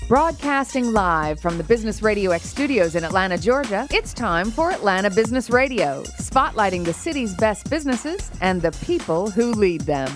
Broadcasting live from the Business Radio X studios in Atlanta, Georgia, it's time for Atlanta Business Radio, spotlighting the city's best businesses and the people who lead them.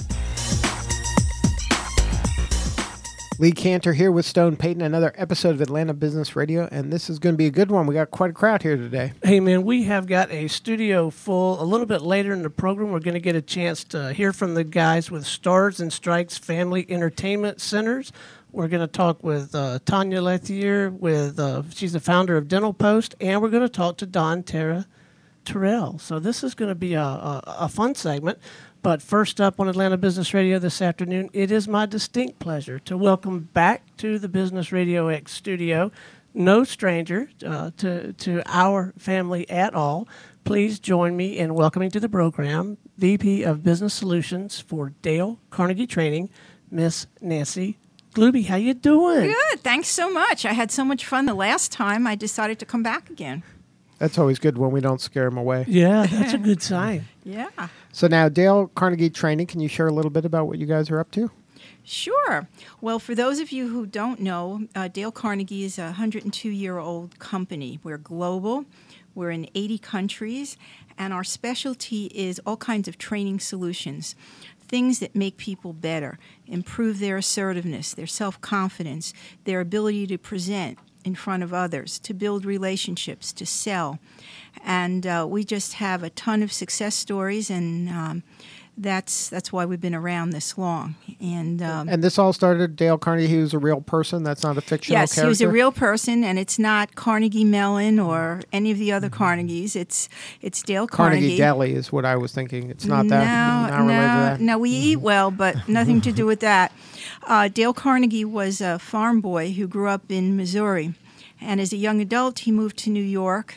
Lee Cantor here with Stone Payton, another episode of Atlanta Business Radio, and this is going to be a good one. We got quite a crowd here today. Hey, man, we have got a studio full. A little bit later in the program, we're going to get a chance to hear from the guys with Stars and Strikes Family Entertainment Centers. We're going to talk with Tanya Lethier, she's the founder of Dental Post, and we're going to talk to Don Terrell. So this is going to be a fun segment. But first up on Atlanta Business Radio this afternoon, it is my distinct pleasure to welcome back to the Business Radio X studio, no stranger to our family at all. Please join me in welcoming to the program VP of Business Solutions for Dale Carnegie Training, Miss Nancy Glooby. How you doing? Good. Thanks so much. I had so much fun the last time I decided to come back again. That's always good when we don't scare them away. Yeah, that's a good sign. Yeah. So now, Dale Carnegie Training, can you share a little bit about what you guys are up to? Sure. Well, for those of you who don't know, Dale Carnegie is a 102-year-old company. We're global. We're in 80 countries, and our specialty is all kinds of training solutions, things that make people better, improve their assertiveness, their self-confidence, their ability to present in front of others, to build relationships, to sell. And we just have a ton of success stories, and that's why we've been around this long. And this all started, Dale Carnegie, he was a real person? That's not a fictional character? Yes, he was a real person, and it's not Carnegie Mellon or any of the other Carnegies. It's Dale Carnegie. Carnegie Deli is what I was thinking. It's not that? Not related to that? No, we eat well, but nothing to do with that. Dale Carnegie was a farm boy who grew up in Missouri. And as a young adult, he moved to New York,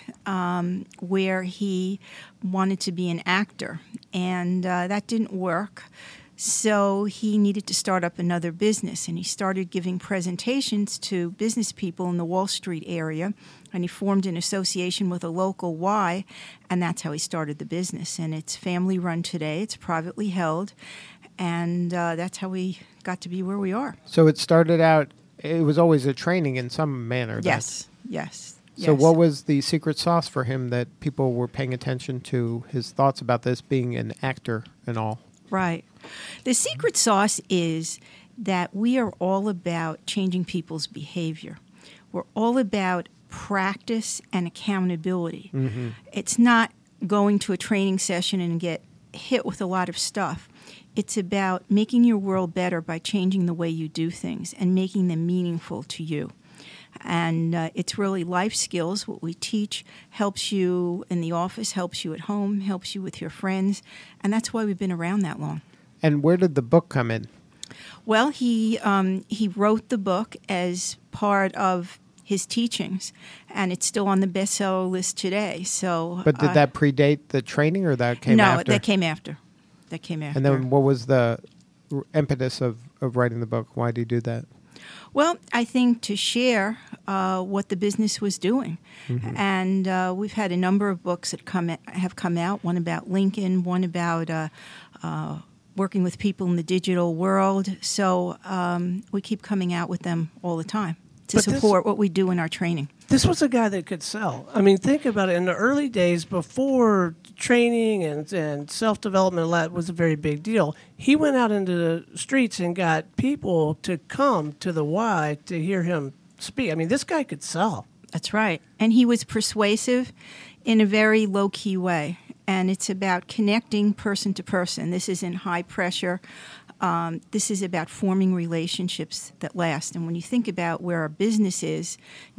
where he wanted to be an actor. And that didn't work. So he needed to start up another business. And he started giving presentations to business people in the Wall Street area. And he formed an association with a local Y. And that's how he started the business. And it's family run today. It's privately held. And that's how we got to be where we are. So it started out, it was always a training in some manner. Yes. So what was the secret sauce for him that people were paying attention to his thoughts about this being an actor and all? Right. The secret sauce is that we are all about changing people's behavior. We're all about practice and accountability. Mm-hmm. It's not going to a training session and get hit with a lot of stuff. It's about making your world better by changing the way you do things and making them meaningful to you. And it's really life skills. What we teach helps you in the office, helps you at home, helps you with your friends. And that's why we've been around that long. And where did the book come in? Well, he wrote the book as part of his teachings, and it's still on the bestseller list today. So, but did that predate the training, or that came after? No, that came after. And then what was the impetus of writing the book? Why did you do that? Well, I think to share what the business was doing. Mm-hmm. And we've had a number of books that have come out, one about Lincoln, one about working with people in the digital world. So we keep coming out with them all the time to support what we do in our training. This was a guy that could sell. I mean, think about it. In the early days, before training and self-development was a very big deal, he went out into the streets and got people to come to the Y to hear him speak. I mean, this guy could sell. That's right. And he was persuasive in a very low-key way. And it's about connecting person to person. This isn't high pressure. This is about forming relationships that last. And when you think about where our business is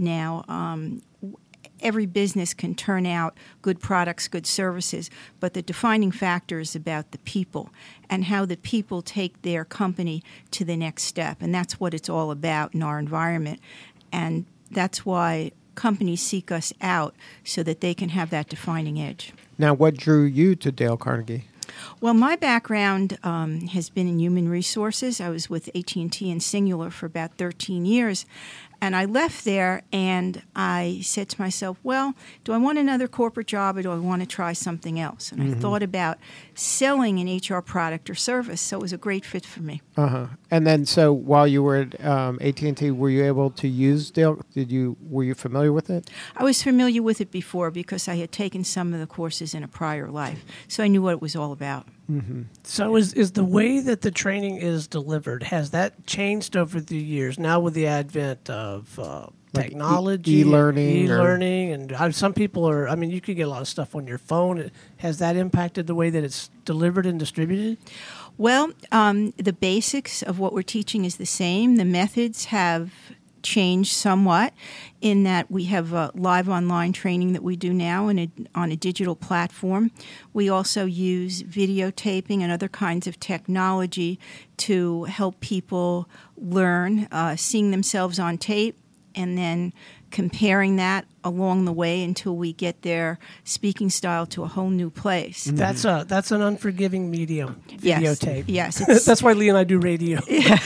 now, every business can turn out good products, good services, but the defining factor is about the people and how the people take their company to the next step. And that's what it's all about in our environment. And that's why companies seek us out, so that they can have that defining edge. Now, what drew you to Dale Carnegie? Well, my background has been in human resources. I was with AT&T and Singular for about 13 years. And I left there and I said to myself, well, do I want another corporate job or do I want to try something else? And I thought about selling an HR product or service, so it was a great fit for me. Uh-huh. And then, so while you were at AT&T, were you able to use Dale? Were you familiar with it? I was familiar with it before because I had taken some of the courses in a prior life, so I knew what it was all about. Mm-hmm. So is the way that the training is delivered, has that changed over the years now with the advent of Like technology, e-learning and some people are, I mean, you can get a lot of stuff on your phone. Has that impacted the way that it's delivered and distributed? Well, the basics of what we're teaching is the same. The methods have changed somewhat in that we have live online training that we do now on a digital platform. We also use videotaping and other kinds of technology to help people learn, seeing themselves on tape and then comparing that along the way until we get their speaking style to a whole new place. That's an unforgiving medium, Yes. videotape. Yes, it's- That's why Lee and I do radio.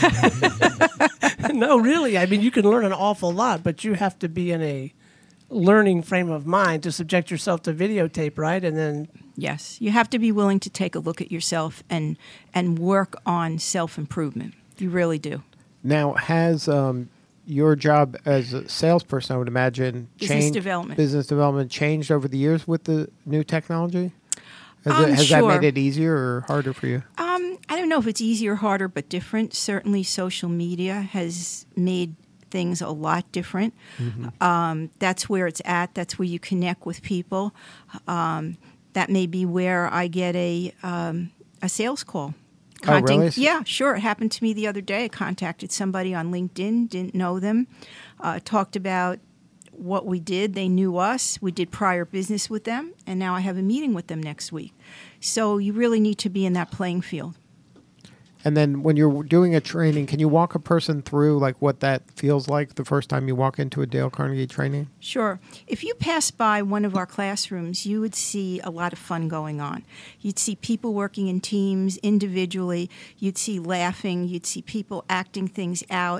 No, really. I mean, you can learn an awful lot, but you have to be in a learning frame of mind to subject yourself to videotape, right? And then Yes, you have to be willing to take a look at yourself and work on self-improvement. You really do. Now, has your job as a salesperson, I would imagine, Business development. Business development changed over the years with the new technology? Has Sure. that made it easier or harder for you? I don't know if it's easier or harder, but different. Certainly social media has made things a lot different. That's where it's at. That's where you connect with people. That may be where I get a sales call. Oh, really? Yeah, sure. It happened to me the other day. I contacted somebody on LinkedIn, didn't know them, talked about what we did. They knew us. We did prior business with them, and now I have a meeting with them next week. So you really need to be in that playing field. And then when you're doing a training, can you walk a person through like what that feels like the first time you walk into a Dale Carnegie training? Sure. If you pass by one of our classrooms, you would see a lot of fun going on. You'd see people working in teams, individually. You'd see laughing. You'd see people acting things out.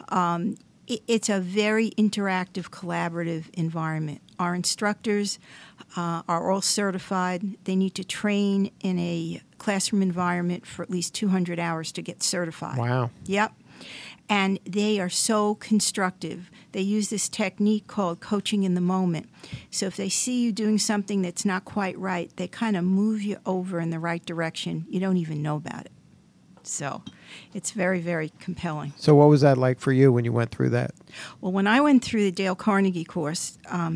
It's a very interactive, collaborative environment. Our instructors are all certified. They need to train in a classroom environment for at least 200 hours to get certified. Wow. Yep. And they are so constructive. They use this technique called coaching in the moment. So if they see you doing something that's not quite right, they kind of move you over in the right direction. You don't even know about it. So it's very, very compelling. So what was that like for you when you went through that? Well, when I went through the Dale Carnegie course,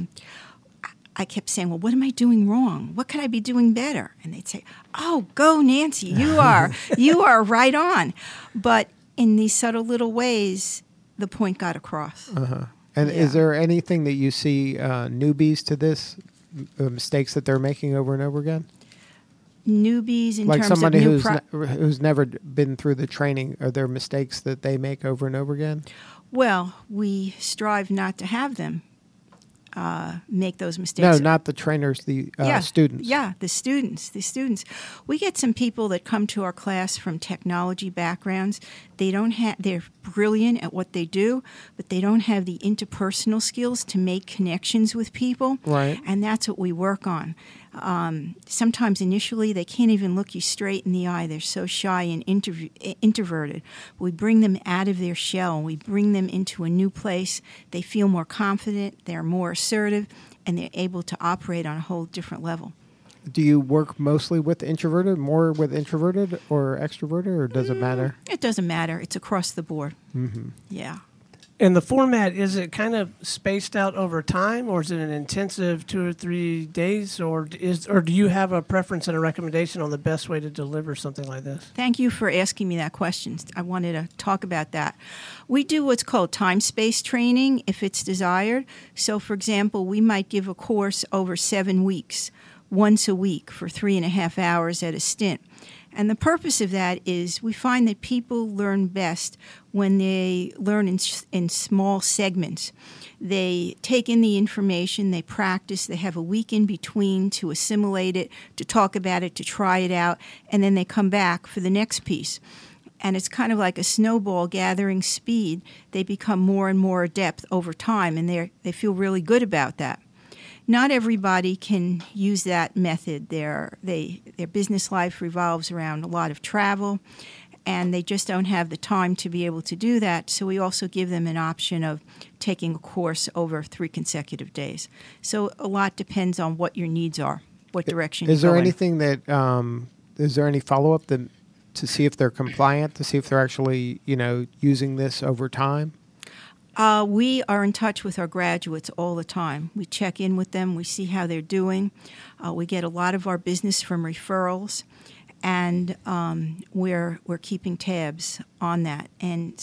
I kept saying, well, what am I doing wrong? What could I be doing better? And they'd say, oh, go, Nancy, you are right on. But in these subtle little ways, the point got across. Uh-huh. And Yeah. is there anything that you see newbies to this, mistakes that they're making over and over again? Newbies in Like terms of somebody new who's never been through the training, are there mistakes that they make over and over again? Well, we strive not to have them make those mistakes. No, not the trainers, the students. Yeah, the students. We get some people that come to our class from technology backgrounds. They're brilliant at what they do, but they don't have the interpersonal skills to make connections with people. Right. And that's what we work on. Sometimes initially they can't even look you straight in the eye. They're so shy and introverted. We bring them out of their shell. We bring them into a new place. They feel more confident. They're more assertive, and they're able to operate on a whole different level. Do you work mostly with introverted, more with introverted or extroverted, or does it matter? It doesn't matter. It's across the board. Mm-hmm. Yeah. And the format, is it kind of spaced out over time, or is it an intensive 2 or 3 days, or do you have a preference and a recommendation on the best way to deliver something like this? Thank you for asking me that question. I wanted to talk about that. We do what's called time-space training if it's desired. So, for example, we might give a course over 7 weeks, once a week for 3.5 hours at a stint. And the purpose of that is we find that people learn best when they learn in small segments. They take in the information, they practice, they have a week in between to assimilate it, to talk about it, to try it out, and then they come back for the next piece. and it's kind of like a snowball gathering speed. They become more and more adept over time, and they feel really good about that. Not everybody can use that method. Their business life revolves around a lot of travel, and they just don't have the time to be able to do that. So we also give them an option of taking a course over 3 consecutive days. So a lot depends on what your needs are, what direction you go in. Is there anything that is there any follow-up to see if they're compliant, to see if they're actually, using this over time? We are in touch with our graduates all the time. We check in with them. We see how they're doing. We get a lot of our business from referrals, and we're keeping tabs on that. And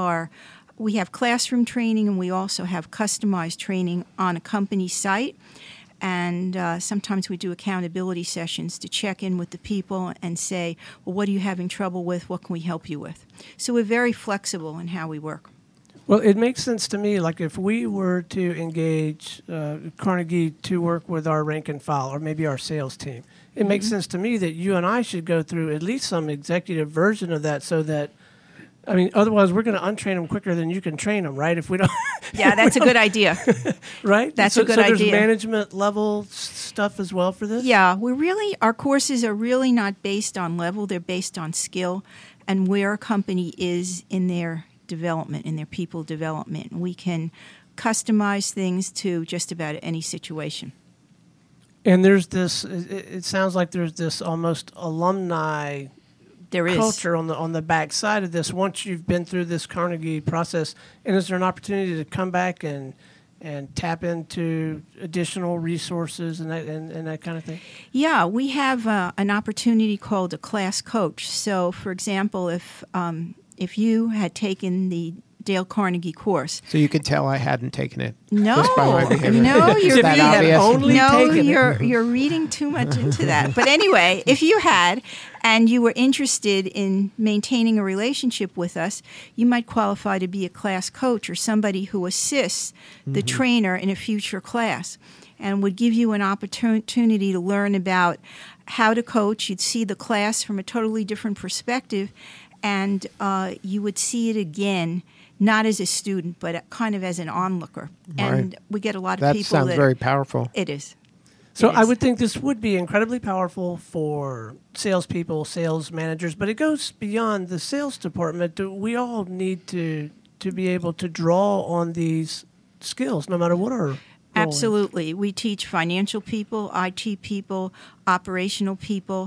we have classroom training, and we also have customized training on a company site. And sometimes we do accountability sessions to check in with the people and say, well, what are you having trouble with? What can we help you with? So we're very flexible in how we work. Well, it makes sense to me, like if we were to engage Carnegie to work with our rank and file or maybe our sales team, it makes sense to me that you and I should go through at least some executive version of that so that, otherwise we're going to untrain them quicker than you can train them, right? If we don't. Yeah, that's a good idea. Right? That's a good idea. So there's management level stuff as well for this? Yeah, our courses are really not based on level. They're based on skill and where a company is in their development, in their people development. We can customize things to just about any situation. And there's this, it sounds like there's this almost alumni culture on the back side of this once you've been through this Carnegie process. And is there an opportunity to come back and tap into additional resources and that kind of thing? Yeah, we have an opportunity called a class coach. So, for example, if you had taken the Dale Carnegie course. So you could tell I hadn't taken it. No, just by my behavior. no, That you're reading too much into that. But anyway, if you had, and you were interested in maintaining a relationship with us, you might qualify to be a class coach or somebody who assists the trainer in a future class, and would give you an opportunity to learn about how to coach. You'd see the class from a totally different perspective, and you would see it again, not as a student, but kind of as an onlooker. And we get a lot of people that sounds very powerful. It is. So I would think this would be incredibly powerful for salespeople, sales managers, but it goes beyond the sales department. We all need to be able to draw on these skills, no matter what our role is. Absolutely. We teach financial people, IT people, operational people,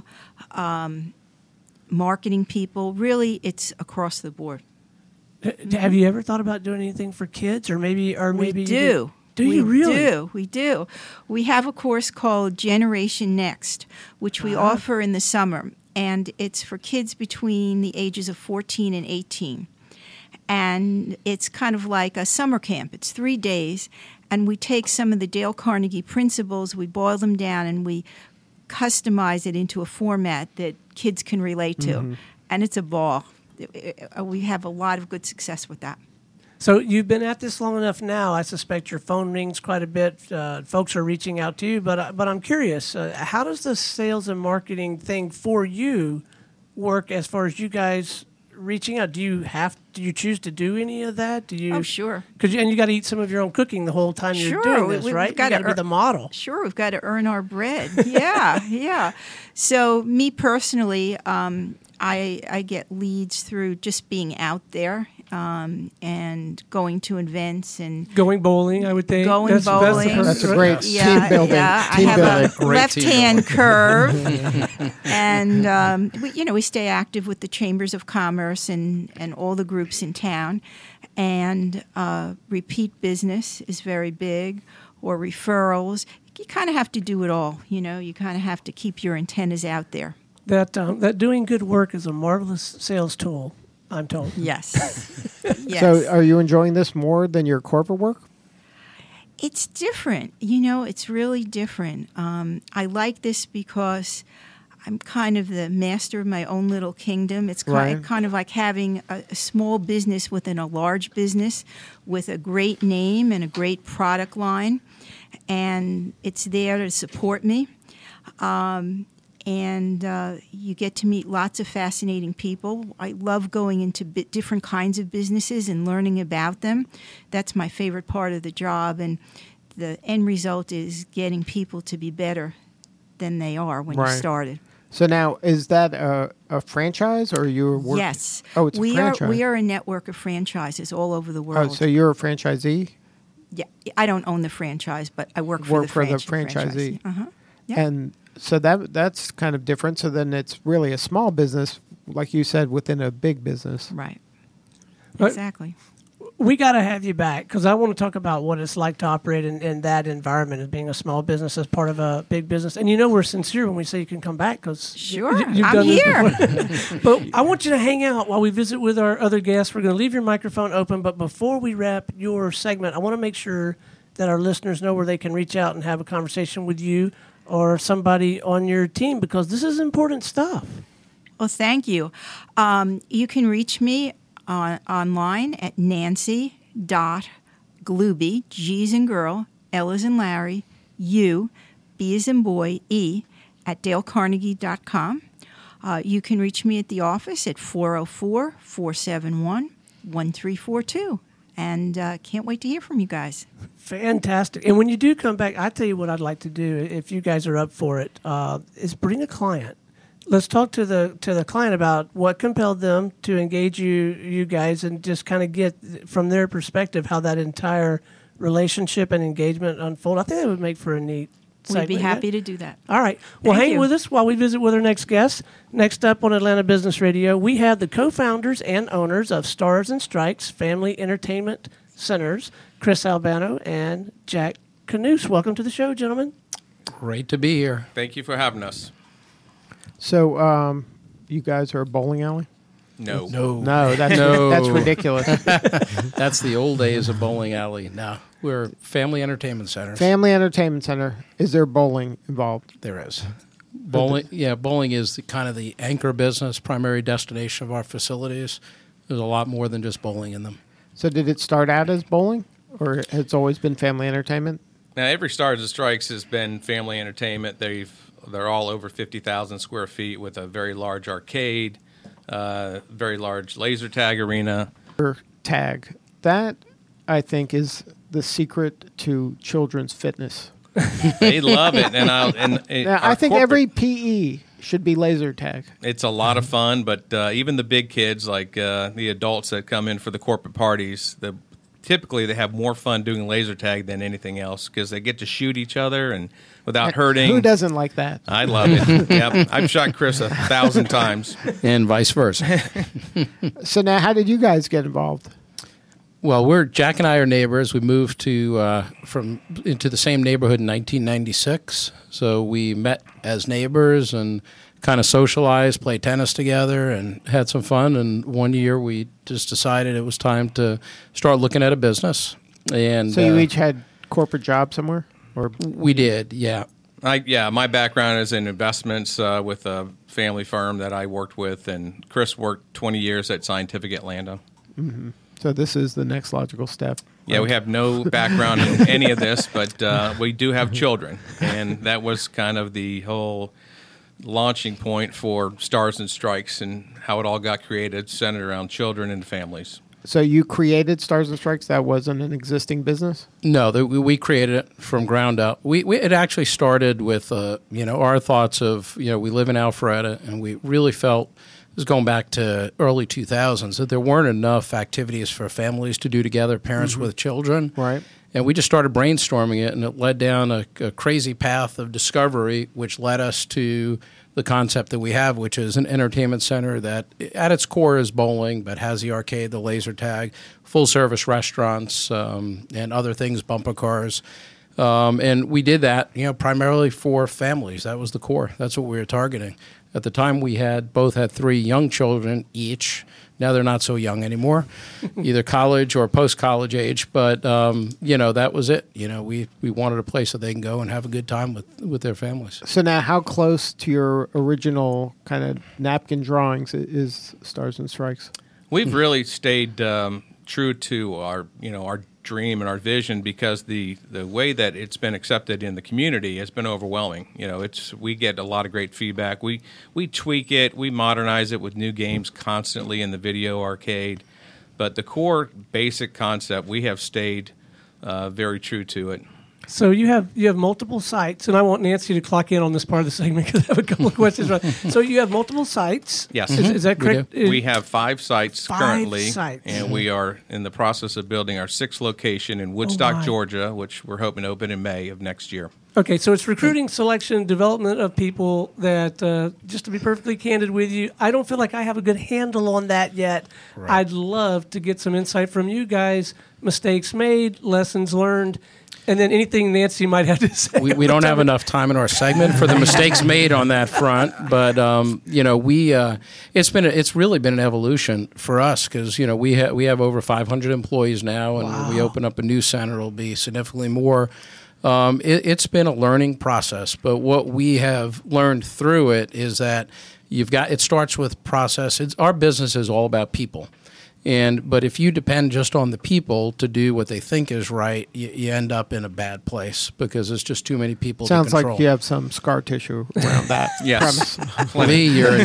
marketing people. Really, it's across the board. Have you ever thought about doing anything for kids, or maybe we do? Do you really? We do. We have a course called Generation Next, which we offer in the summer, and it's for kids between the ages of 14 and 18. And it's kind of like a summer camp. It's 3 days, and we take some of the Dale Carnegie principles, we boil them down, and we customize it into a format that kids can relate to. And it's a ball. We have a lot of good success with that. So you've been at this long enough now. I suspect your phone rings quite a bit. Folks are reaching out to you, but I'm curious. How does the sales and marketing thing for you work as far as you guys reaching out? Do you choose to do any of that? Do you? Oh, sure. And you got to eat some of your own cooking the whole time you're doing this, right? You got to be the model. Sure, we've got to earn our bread. Yeah. So me personally, I get leads through just being out there and going to events and going bowling. I would think bowling. That's a great team building. Yeah, I have a left-hand curve, and we stay active with the chambers of commerce and all the groups in town, and repeat business is very big, or referrals. You kind of have to do it all. You kind of have to keep your antennas out there. That doing good work is a marvelous sales tool, I'm told. Yes. So are you enjoying this more than your corporate work? It's different. It's really different. I like this because I'm kind of the master of my own little kingdom. It's kind of like having a small business within a large business with a great name and a great product line. And it's there to support me. and you get to meet lots of fascinating people. I love going into different kinds of businesses and learning about them. That's my favorite part of the job, and the end result is getting people to be better than they are when you started. So now, is that a franchise, or you're working? Yes. Oh, it's a franchise. We are a network of franchises all over the world. Oh, so you're a franchisee? Yeah, I don't own the franchise, but I work for the franchisee. Uh-huh. Yeah. And so that's kind of different. So then it's really a small business, like you said, within a big business. Right. But Exactly. we got to have you back because I want to talk about what it's like to operate in that environment as being a small business as part of a big business. And we're sincere when we say you can come back because Sure, you've I'm done here. this before. But I want you to hang out while we visit with our other guests. We're going to leave your microphone open. But before we wrap your segment, I want to make sure that our listeners know where they can reach out and have a conversation with you or somebody on your team because this is important stuff. Well, thank you. You can reach me online at nancy.glooby, G as in girl, L as in Larry, U, B as in boy, E, at dalecarnegie.com. You can reach me at the office at 404-471-1342. And can't wait to hear from you guys. Fantastic. And when you do come back, I tell you what I'd like to do, if you guys are up for it, is bring a client. Let's talk to the client about what compelled them to engage you guys and just kind of get from their perspective how that entire relationship and engagement unfold. I think that would make for a neat segment. We'd be happy to do that. All right. Well, Thank hang you. with us while we visit with our next guest. Next up on Atlanta Business Radio, we have the co-founders and owners of Stars and Strikes Family Entertainment Centers, Chris Albano and Jack Canoose. Welcome to the show, gentlemen. Great to be here. Thank you for having us. So you guys are a bowling alley? No. No, that's ridiculous. That's the old days of bowling alley. No, we're family entertainment centers. Family entertainment center. Is there bowling involved? There is. Bowling, bowling is kind of the anchor business, primary destination of our facilities. There's a lot more than just bowling in them. So did it start out as bowling, or has it always been family entertainment? Now, every Stars and Strikes has been family entertainment. They're all over 50,000 square feet with a very large arcade, very large laser tag arena. Tag. That, I think, is the secret to children's fitness. They love it. Now, I think every PE should be laser tag. It's a lot of fun, but even the big kids, like the adults that come in for the corporate parties, typically they have more fun doing laser tag than anything else because they get to shoot each other and without hurting. Who doesn't like that? I love it. Yep. I've shot Chris 1,000 times. And vice versa. So now how did you guys get involved? Well, Jack and I are neighbors. We moved into the same neighborhood in 1996. So we met as neighbors and kind of socialized, played tennis together, and had some fun. And one year we just decided it was time to start looking at a business. And so you each had corporate jobs somewhere? Or we did, yeah. My background is in investments with a family firm that I worked with, and Chris worked 20 years at Scientific Atlanta. Mm-hmm. So this is the next logical step. Yeah, we have no background in any of this, but we do have children, and that was kind of the whole launching point for Stars and Strikes and how it all got created, centered around children and families. So you created Stars and Strikes? That wasn't an existing business? No, we created it from ground up. It actually started with our thoughts of we live in Alpharetta, and we really felt, this is going back to early 2000s, that there weren't enough activities for families to do together, parents with children. Right. And we just started brainstorming it, and it led down a crazy path of discovery, which led us to the concept that we have, which is an entertainment center that at its core is bowling, but has the arcade, the laser tag, full-service restaurants, and other things, bumper cars. And we did that, primarily for families. That was the core. That's what we were targeting. At the time, we both had 3 young children each. Now they're not so young anymore, either college or post-college age. But, that was it. We wanted a place that they can go and have a good time with their families. So now how close to your original kind of napkin drawings is Stars and Strikes? We've really stayed true to our dream and our vision, because the way that it's been accepted in the community has been overwhelming. We get a lot of great feedback. We tweak it, we modernize it with new games constantly in the video arcade, but the core basic concept, we have stayed very true to it. So you have multiple sites, and I want Nancy to clock in on this part of the segment because I have a couple of questions. Right. So you have multiple sites. Yes. Is that correct? We have 5 sites currently, sites. And we are in the process of building our 6th location in Woodstock, Georgia, which we're hoping to open in May of next year. Okay, so it's recruiting, selection, development of people that, just to be perfectly candid with you, I don't feel like I have a good handle on that yet. Right. I'd love to get some insight from you guys, mistakes made, lessons learned, and then anything Nancy might have to say. We don't have enough time in our segment for the mistakes made on that front, but it's really been an evolution for us because we have over 500 employees now, and when we open up a new center, it'll be significantly more. It's been a learning process, but what we have learned through it is that it starts with process. Our business is all about people. But if you depend just on the people to do what they think is right, you end up in a bad place because there's just too many people Sounds to control. like you have some scar tissue around that Yes. premise. Lee, you're an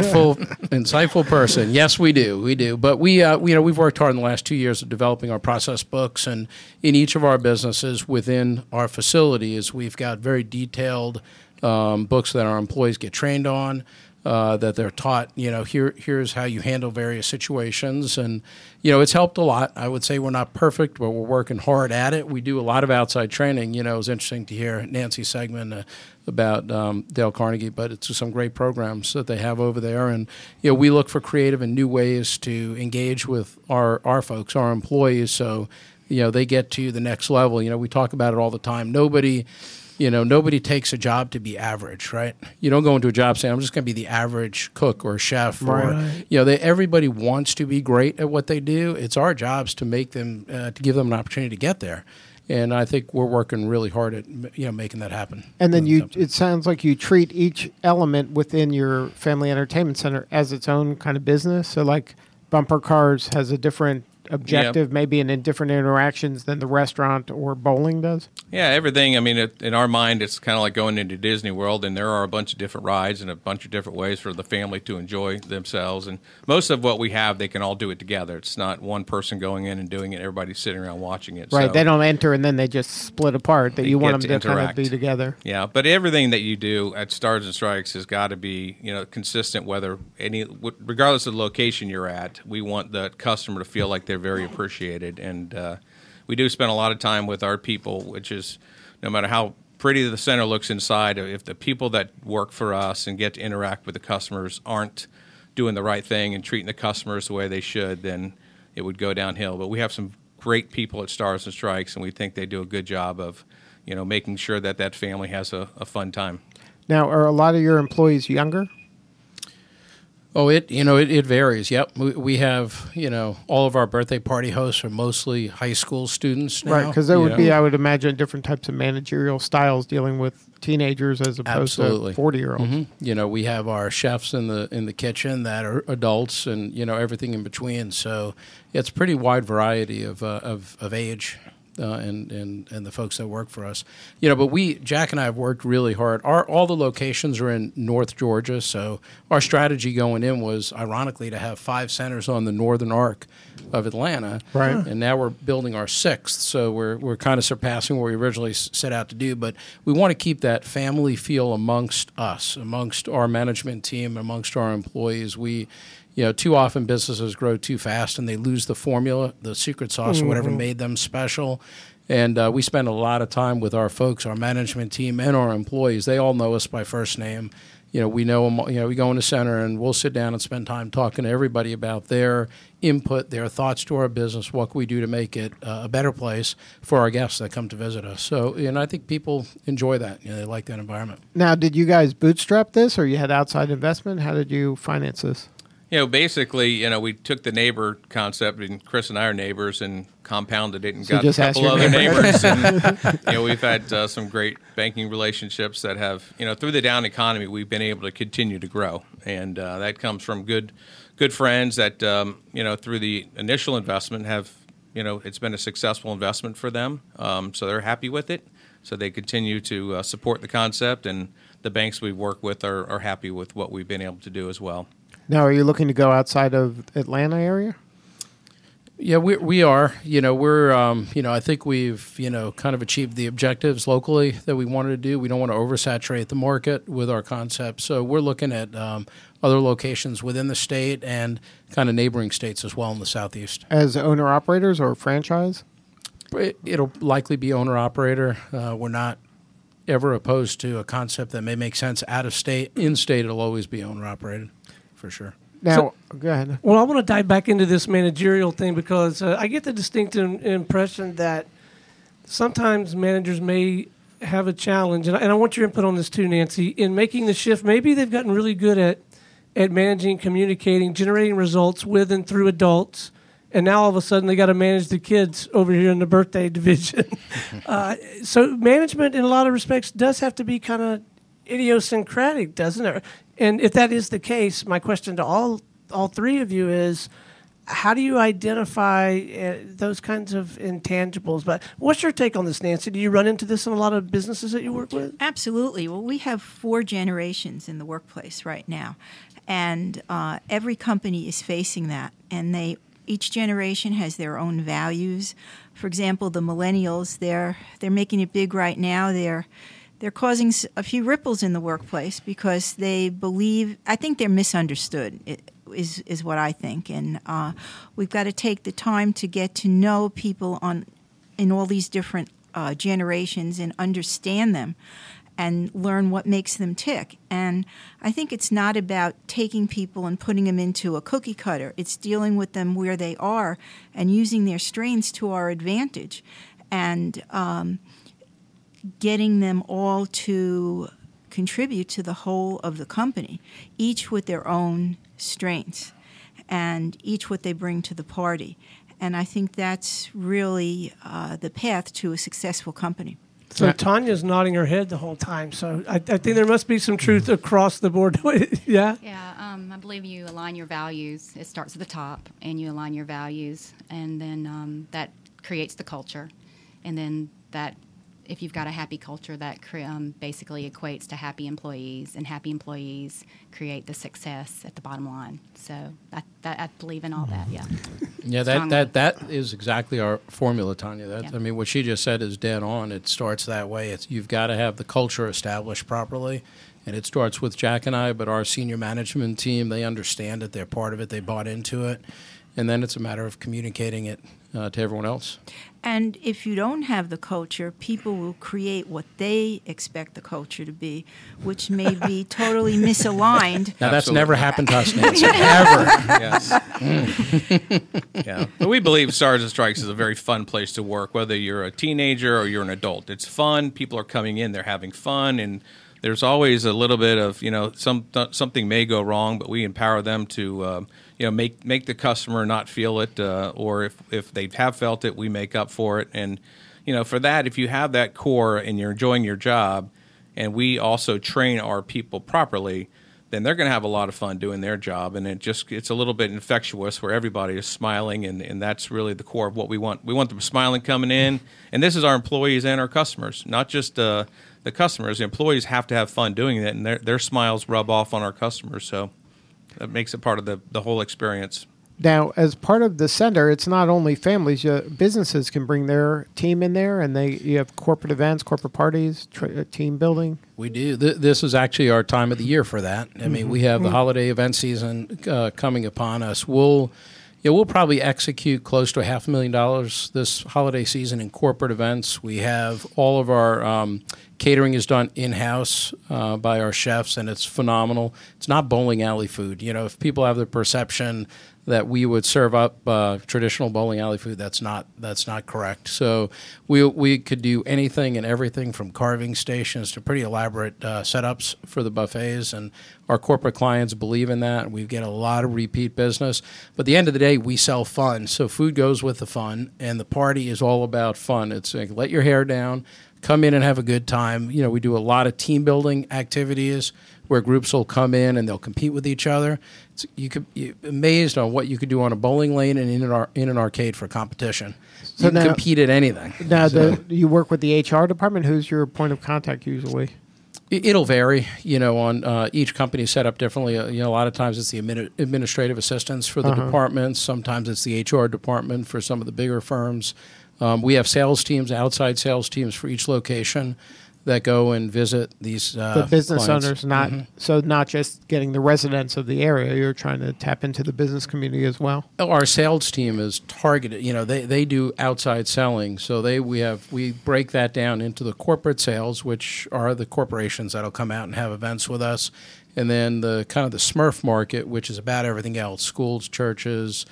insightful person. Yes, we do. But we've worked hard in the last 2 years of developing our process books, and in each of our businesses within our facilities, we've got very detailed books that our employees get trained on. That they're taught, here's how you handle various situations. And, it's helped a lot. I would say we're not perfect, but we're working hard at it. We do a lot of outside training. It was interesting to hear Nancy's segment about Dale Carnegie, but it's some great programs that they have over there. And, we look for creative and new ways to engage with our folks, our employees, so, they get to the next level. We talk about it all the time. Nobody takes a job to be average, right? You don't go into a job saying, I'm just going to be the average cook or chef. Right. Or, everybody wants to be great at what they do. It's our jobs to make them, to give them an opportunity to get there. And I think we're working really hard at, making that happen. And then it sounds like you treat each element within your family entertainment center as its own kind of business. So like Bumper Cars has a different objective, maybe in different interactions than the restaurant or bowling does? Yeah, everything. I mean, in our mind, it's kind of like going into Disney World, and there are a bunch of different rides and a bunch of different ways for the family to enjoy themselves. And most of what we have, they can all do it together. It's not one person going in and doing it, everybody's sitting around watching it. Right, so they don't enter and then they just split apart. That you want them to kind of interact. be together. Yeah, but everything that you do at Stars and Strikes has got to be, consistent. Regardless of the location you're at, we want the customer to feel like they're very appreciated, and we do spend a lot of time with our people, which is no matter how pretty the center looks inside, if the people that work for us and get to interact with the customers aren't doing the right thing and treating the customers the way they should, then it would go downhill. But we have some great people at Stars and Strikes, and we think they do a good job of, making sure that family has a fun time. Now, are a lot of your employees younger? Oh, it varies. Yep, we have all of our birthday party hosts are mostly high school students now. Right, because there would be, I would imagine, different types of managerial styles dealing with teenagers as opposed to 40-year-olds. Mm-hmm. We have our chefs in the kitchen that are adults, and everything in between. So it's a pretty wide variety of age. And the folks that work for us, but Jack and I have worked really hard. All the locations are in North Georgia, so our strategy going in was, ironically, to have 5 centers on the northern arc of Atlanta, right? And now we're building our 6th, so we're kind of surpassing what we originally set out to do. But we want to keep that family feel amongst us, amongst our management team, amongst our employees. Too often businesses grow too fast and they lose the formula, the secret sauce, or whatever made them special. And we spend a lot of time with our folks, our management team, and our employees. They all know us by first name. We know them. We go in the center and we'll sit down and spend time talking to everybody about their input, their thoughts to our business, what can we do to make it a better place for our guests that come to visit us. So, I think people enjoy that. They like that environment. Now, did you guys bootstrap this, or you had outside investment? How did you finance this? Basically, we took the neighbor concept, and Chris and I are neighbors, and compounded it and so got a couple other neighbors. And, we've had some great banking relationships that have, through the down economy, we've been able to continue to grow. And that comes from good friends that, through the initial investment have it's been a successful investment for them. So they're happy with it. So they continue to support the concept, and the banks we work with are happy with what we've been able to do as well. Now, are you looking to go outside of Atlanta area? Yeah, we are. We're, I think we've, kind of achieved the objectives locally that we wanted to do. We don't want to oversaturate the market with our concept. So we're looking at other locations within the state and kind of neighboring states as well in the Southeast. As owner-operators or franchise? It'll likely be owner-operator. We're not ever opposed to a concept that may make sense out of state. In state, it'll always be owner-operated, for sure. Now, go ahead. Well, I want to dive back into this managerial thing because I get the distinct impression that sometimes managers may have a challenge, and I want your input on this too, Nancy, in making the shift. Maybe they've gotten really good at managing, communicating, generating results with and through adults, and now all of a sudden they got to manage the kids over here in the birthday division. So management, in a lot of respects, does have to be kind of idiosyncratic, doesn't it? And if that is the case, my question to all three of you is, how do you identify those kinds of intangibles? But what's your take on this, Nancy? Do you run into this in a lot of businesses that you work with? Absolutely. Well, we have 4 generations in the workplace right now, and every company is facing that, and each generation has their own values. For example, the millennials, they're making it big right now. They're causing a few ripples in the workplace because they believe, I think they're misunderstood, is what I think. And we've got to take the time to get to know people in all these different generations and understand them and learn what makes them tick. And I think it's not about taking people and putting them into a cookie cutter. It's dealing with them where they are and using their strengths to our advantage. And getting them all to contribute to the whole of the company, each with their own strengths and each what they bring to the party. And I think that's really the path to a successful company. So Tanya's nodding her head the whole time. So I think there must be some truth across the board. Yeah? Yeah, I believe you align your values. It starts at the top, and you align your values, and then that creates the culture. And then that, if you've got a happy culture, that basically equates to happy employees, and happy employees create the success at the bottom line. So I believe in all that, yeah. Yeah, that is exactly our formula, Tanya. Yeah. I mean, what she just said is dead on. It starts that way. You've got to have the culture established properly, and it starts with Jack and I, but our senior management team, they understand it. They're part of it. They bought into it. And then it's a matter of communicating it to everyone else. And if you don't have the culture, people will create what they expect the culture to be, which may be totally misaligned. Now, that's never happened to us, Nancy, ever. Yes. Yeah. But we believe Stars and Strikes is a very fun place to work, whether you're a teenager or you're an adult. It's fun. People are coming in. They're having fun. And there's always a little bit of, something may go wrong, but we empower them to make the customer not feel it, or if they have felt it, we make up for it. And, for that, if you have that core and you're enjoying your job, and we also train our people properly, then they're going to have a lot of fun doing their job. And it's a little bit infectious where everybody is smiling, and that's really the core of what we want. We want them smiling coming in. And this is our employees and our customers, not just the customers. The employees have to have fun doing it, and their smiles rub off on our customers. So that makes it part of the whole experience. Now, as part of the center, it's not only families. Businesses can bring their team in there, and you have corporate events, corporate parties, team building. We do. This is actually our time of the year for that. I mean, we have the holiday event season coming upon us. We'll probably execute close to $500,000 this holiday season in corporate events. We have all of our catering is done in-house by our chefs, and it's phenomenal. It's not bowling alley food. If people have the perception that we would serve up traditional bowling alley food, that's not correct. So we could do anything and everything from carving stations to pretty elaborate setups for the buffets, and our corporate clients believe in that. We get a lot of repeat business. But at the end of the day, we sell fun. So food goes with the fun, and the party is all about fun. It's like, let your hair down, come in and have a good time. We do a lot of team building activities where groups will come in and they'll compete with each other. You're amazed on what you could do on a bowling lane and in an arcade for competition. So you can compete at anything. Now, you work with the HR department. Who's your point of contact usually? It'll vary, on each company set up differently. A lot of times it's the administrative assistants for the departments. Sometimes it's the HR department for some of the bigger firms. We have sales teams, outside sales teams for each location that go and visit these the business clients. owners, not just getting the residents of the area. You're trying to tap into the business community as well. Our sales team is targeted. They do outside selling, so we break that down into the corporate sales, which are the corporations that'll come out and have events with us, and then the kind of the Smurf market, which is about everything else: schools, churches,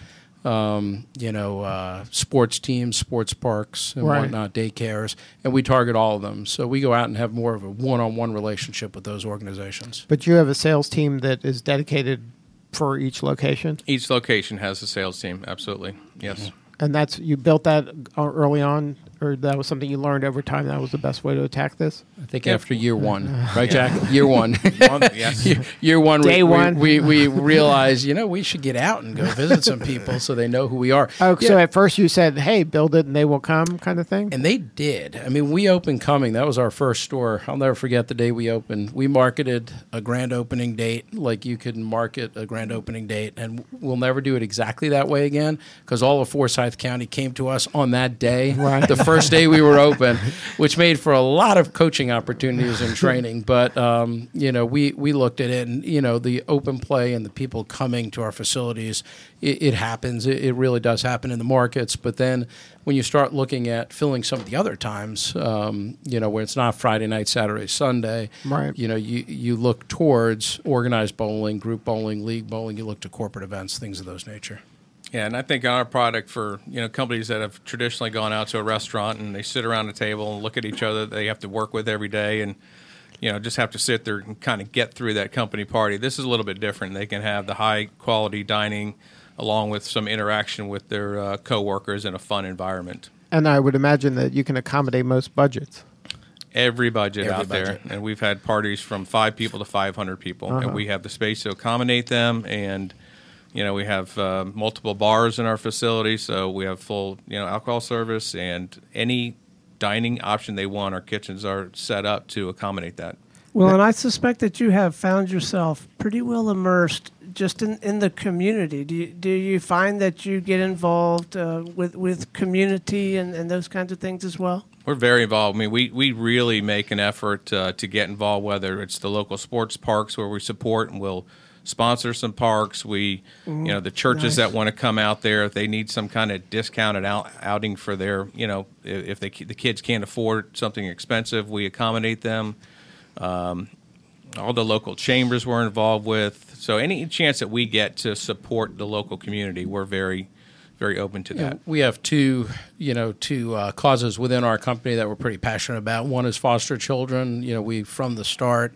sports teams, sports parks, and whatnot, daycares, and we target all of them. So we go out and have more of a one-on-one relationship with those organizations. But you have a sales team that is dedicated for each location? Each location has a sales team, absolutely, yes. And you built that early on, or that was something you learned over time that was the best way to attack this? I think after year one, right, Jack? Year one. Yes. Year one. Day one. We realized, we should get out and go visit some people so they know who we are. Oh, yeah. So at first you said, hey, build it and they will come kind of thing? And they did. I mean, we opened Cumming. That was our first store. I'll never forget the day we opened. We marketed a grand opening date like you could market a grand opening date, and we'll never do it exactly that way again because all of Forsyth County came to us on that day, the first day we were open, which made for a lot of coaching opportunities and training. But, we looked at it and, the open play and the people coming to our facilities, it happens. It really does happen in the markets. But then when you start looking at filling some of the other times, where it's not Friday night, Saturday, Sunday, you look towards organized bowling, group bowling, league bowling. You look to corporate events, things of those nature. Yeah, and I think our product for companies that have traditionally gone out to a restaurant and they sit around a table and look at each other that they have to work with every day and just have to sit there and kind of get through that company party. This is a little bit different. They can have the high quality dining along with some interaction with their coworkers in a fun environment. And I would imagine that you can accommodate most budgets. Every budget out there, and we've had parties from 5 people to 500 people, and we have the space to accommodate them. And we have multiple bars in our facility, so we have full, alcohol service, and any dining option they want, our kitchens are set up to accommodate that. Well, and I suspect that you have found yourself pretty well immersed just in the community. Do you find that you get involved with community and those kinds of things as well? We're very involved. I mean, we really make an effort to get involved, whether it's the local sports parks where we support and we'll sponsor some parks. We, the churches that want to come out there, if they need some kind of discounted outing for their, if the kids can't afford something expensive, we accommodate them. All the local chambers we're involved with. So any chance that we get to support the local community, we're very, very open to that. We have two causes within our company that we're pretty passionate about. One is foster children. We from the start,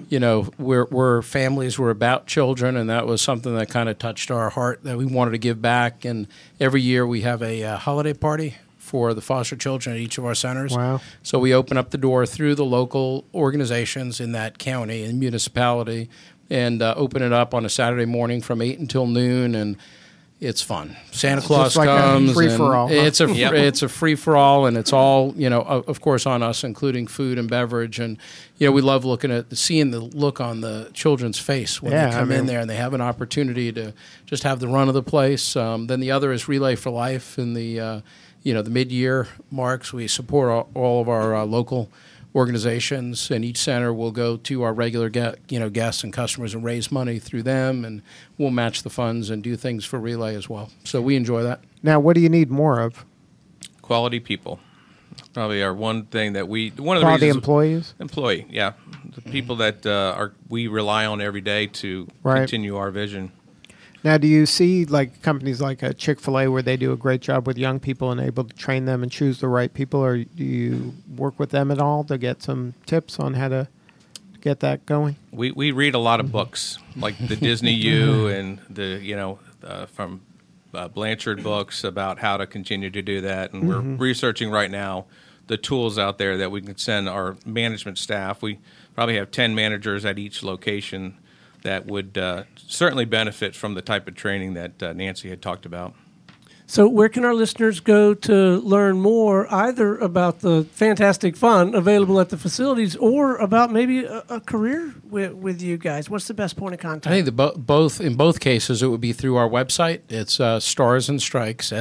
we're families. We're about children, and that was something that kind of touched our heart that we wanted to give back. And every year we have a holiday party for the foster children at each of our centers. Wow. So we open up the door through the local organizations in that county and municipality and open it up on a Saturday morning from 8 until noon, and it's fun. Santa Claus like comes. A free-for-all. It's a free-for-all, and it's all, of course, on us, including food and beverage. And, we love seeing the look on the children's face when they come in there and they have an opportunity to just have the run of the place. Then the other is Relay for Life in the the mid-year marks. We support all of our local organizations, and each center will go to our regular guests and customers and raise money through them, and we'll match the funds and do things for Relay as well. So we enjoy that. Now, what do you need more of? Quality people. Probably our one thing that one of the quality reasons employees. Employee, yeah, the people that we rely on every day to continue our vision. Now, do you see companies like a Chick-fil-A where they do a great job with young people and able to train them and choose the right people, or do you work with them at all to get some tips on how to get that going? We read a lot of books, like the Disney U and the from Blanchard books about how to continue to do that, and we're researching right now the tools out there that we can send our management staff. We probably have 10 managers at each location that would certainly benefit from the type of training that Nancy had talked about. So where can our listeners go to learn more, either about the fantastic fun available at the facilities or about maybe a career with you guys? What's the best point of contact? I think in both cases, it would be through our website. It's Stars and Strikes,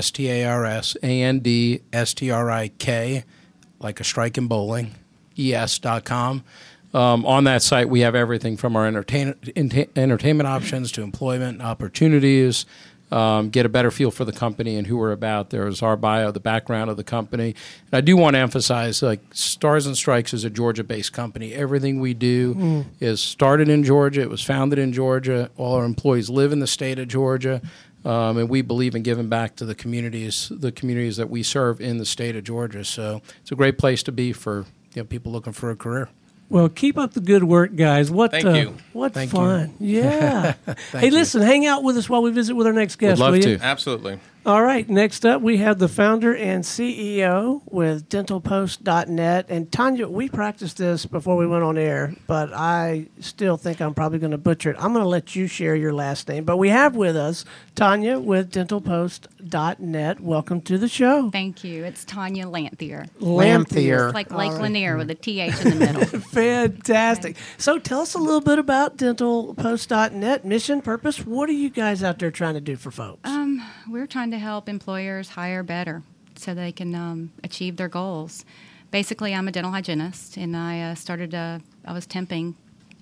STARSANDSTRIK, like a strike in bowling, es.com. On that site, we have everything from our entertainment options to employment opportunities. Get a better feel for the company and who we're about. There's our bio, the background of the company. And I do want to emphasize, like, Stars and Strikes is a Georgia-based company. Everything we do is started in Georgia. It was founded in Georgia. All our employees live in the state of Georgia. And we believe in giving back to the communities that we serve in the state of Georgia. So it's a great place to be for people looking for a career. Well, keep up the good work, guys. Thank you. What Thank fun. you. Yeah. Hey, listen, hang out with us while we visit with our next guest, Would love will you? to. Absolutely. All right, next up, we have the founder and CEO with dentalpost.net. And Tanya, we practiced this before we went on air, but I still think I'm probably going to butcher it. I'm going to let you share your last name. But we have with us Tanya with dentalpost.net. Welcome to the show. Thank you. It's Tanya Lanthier. Lanthier. It's like Lake Lanier with a TH in the middle. Fantastic. So tell us a little bit about dentalpost.net, mission, purpose. What are you guys out there trying to do for folks? We're trying to help employers hire better so they can achieve their goals. Basically, I'm a dental hygienist, and I was temping.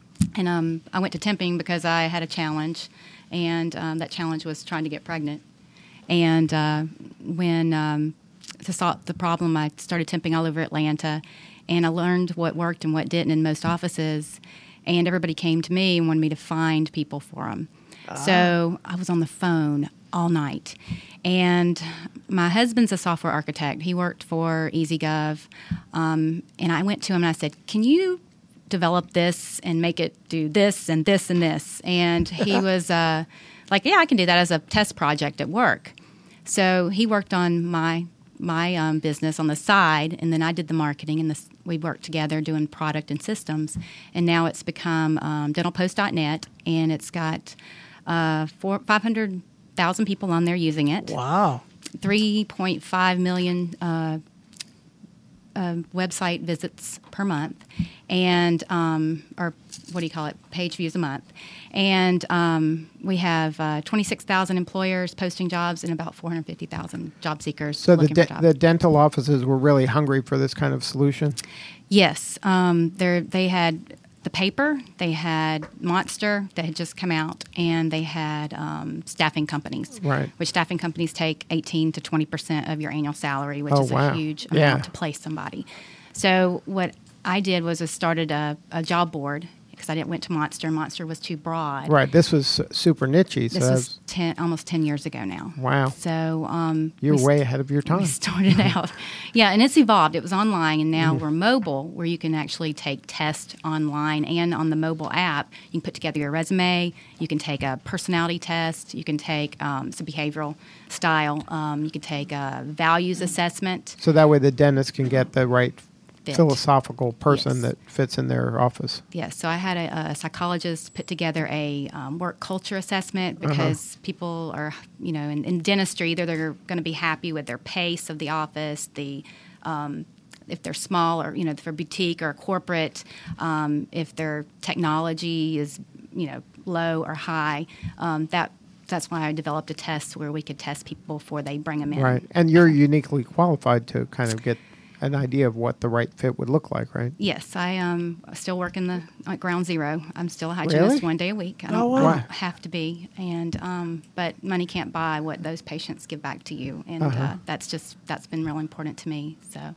And I went to temping because I had a challenge, and that challenge was trying to get pregnant. And when to solve the problem, I started temping all over Atlanta, and I learned what worked and what didn't in most offices. And everybody came to me and wanted me to find people for them. So I was on the phone all night. And my husband's a software architect. He worked for EasyGov. And I went to him and I said, can you develop this and make it do this and this and this? And he was like, yeah, I can do that as a test project at work. So he worked on my business on the side, and then I did the marketing, and we worked together doing product and systems. And now it's become dentalpost.net, and it's got 500,000 people on there using it. Wow. 3.5 million website visits per month, and or what do you call it, page views a month. And we have 26,000 employers posting jobs and about 450,000 job seekers So looking for jobs. the dental offices were really hungry for this kind of solution? Yes. They had the paper, they had Monster that had just come out, and they had staffing companies. Right. Which staffing companies take 18 to 20% of your annual salary, which Oh, is wow. a huge Yeah. amount to place somebody. So what I did was I started a job board because I went to Monster. Monster was too broad. Right. This was super niche-y. So This that's, is almost 10 years ago now. Wow. So you're we way ahead of your time. we started out. Yeah, and it's evolved. It was online, and now we're mobile, where you can actually take tests online and on the mobile app. You can put together your resume. You can take a personality test. You can take it's a behavioral style. You can take a values assessment. So that way the dentist can get the right Fit. philosophical person Yes. that fits in their office. Yes, so I had a psychologist put together a work culture assessment because people are, in dentistry, either they're going to be happy with their pace of the office, if they're small or, for boutique or corporate, if their technology is, low or high. That's why I developed a test where we could test people before they bring them in. Right. And you're uniquely qualified to kind of get an idea of what the right fit would look like, right? Yes, I still work at Ground Zero. I'm still a hygienist Really? 1 day a week. I Oh, don't, wow. I don't have to be, and but money can't buy what those patients give back to you, and that's been real important to me. So,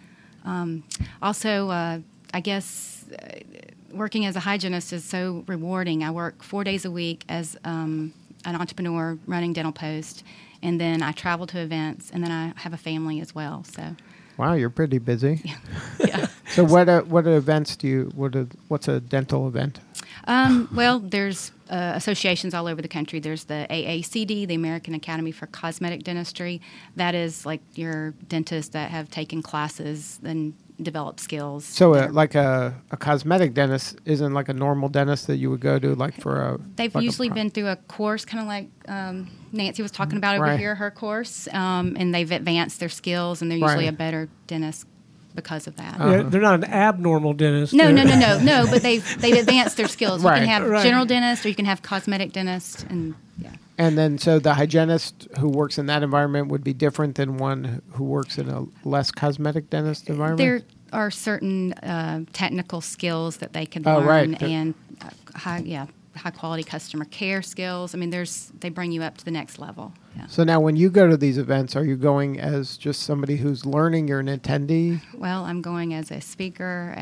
also, I guess working as a hygienist is so rewarding. I work 4 days a week as an entrepreneur running Dental Post, and then I travel to events, and then I have a family as well. So. Wow, you're pretty busy. Yeah. So what events what's a dental event? Well, there's associations all over the country. There's the AACD, the American Academy for Cosmetic Dentistry. That is like your dentists that have taken classes and developed skills. So like a cosmetic dentist isn't like a normal dentist that you would go to like for a... They've like usually been through a course, kind of like Nancy was talking about over Right. here, her course, and they've advanced their skills, and they're usually Right. a better dentist because of that. They're not an abnormal dentist. No, They're- no, but they've advanced their skills. You Right. can have Right. general dentist, or you can have cosmetic dentist, and yeah. And then so the hygienist who works in that environment would be different than one who works in a less cosmetic dentist environment? There are certain technical skills that they can Oh, learn, right. and high quality customer care skills. I mean, they bring you up to the next level. Yeah. So now when you go to these events, are you going as just somebody who's learning, you're an attendee? Well, I'm going as a speaker,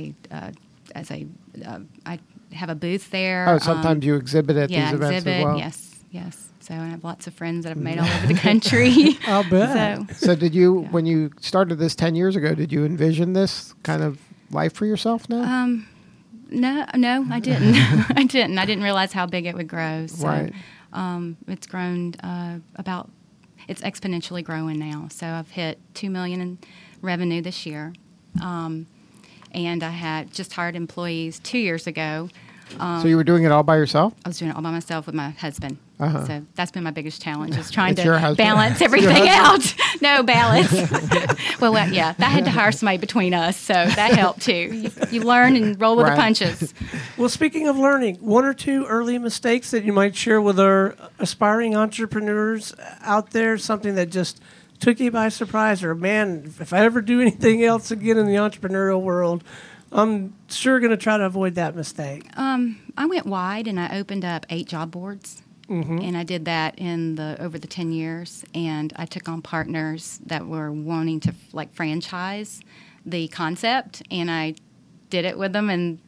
I have a booth there. Oh, sometimes you exhibit at yeah, these events exhibit, as well? yes. So I have lots of friends that I've made all over the country. I'll bet. So So did you, when you started this 10 years ago, did you envision this kind of life for yourself now? no, I didn't. I didn't realize how big it would grow. So, Right. It's grown it's exponentially growing now. So I've hit $2 million in revenue this year. And I had just hired employees 2 years ago. So you were doing it all by yourself? I was doing it all by myself with my husband. Uh-huh. So that's been my biggest challenge, is trying It's your to husband. balance everything out. No balance. well, yeah, I had to hire somebody between us, so that helped too. You learn and roll with Right. the punches. Well, speaking of learning, one or two early mistakes that you might share with our aspiring entrepreneurs out there, something that just took you by surprise, or man, if I ever do anything else again in the entrepreneurial world, I'm sure going to try to avoid that mistake. I went wide and I opened up 8 job boards. And I did that over the 10 years, and I took on partners that were wanting to franchise the concept, and I did it with them. And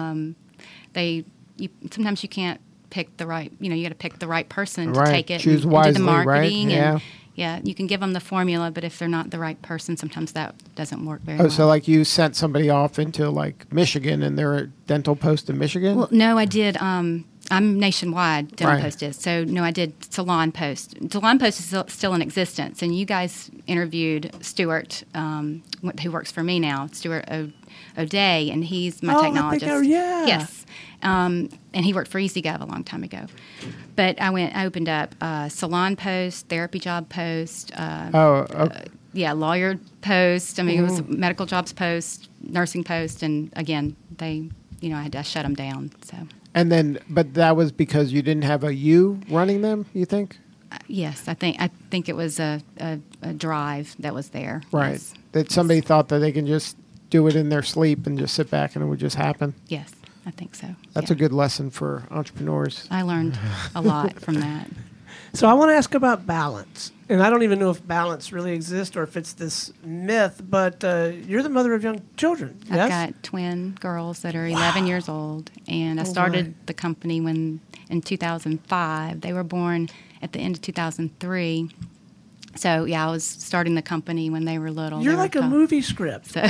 sometimes you can't pick the right, you got to pick the right person to Right. take it Choose and wisely, do the right? marketing. Yeah. And yeah, you can give them the formula, but if they're not the right person, sometimes that doesn't work very Oh, well. so like you sent somebody off into like Michigan and they're a dental post in Michigan? Well, no, I did. I'm nationwide, Dental Right. Post is. So, no, I did Salon Post. Salon Post is still in existence. And you guys interviewed Stuart, who works for me now, Stuart O'Day, and he's my technologist. Yes. And he worked for EasyGov a long time ago. But I opened up Salon Post, Therapy Job Post, Lawyer Post. I mean, it was Medical Jobs Post, Nursing Post, and again, I had to shut them down. So. And then, but that was because you didn't have a you running them, you think? Yes, I think it was a drive that was there. Right. Yes. That somebody thought that they can just do it in their sleep and just sit back and it would just happen. Yes, I think so. That's Yeah. a good lesson for entrepreneurs. I learned a lot from that. So I want to ask about balance. And I don't even know if balance really exists or if it's this myth, but you're the mother of young children, yes? I've got twin girls that are 11 years old, and I started the company in 2005. They were born at the end of 2003. So, yeah, I was starting the company when they were little. You're They were like a movie script. So,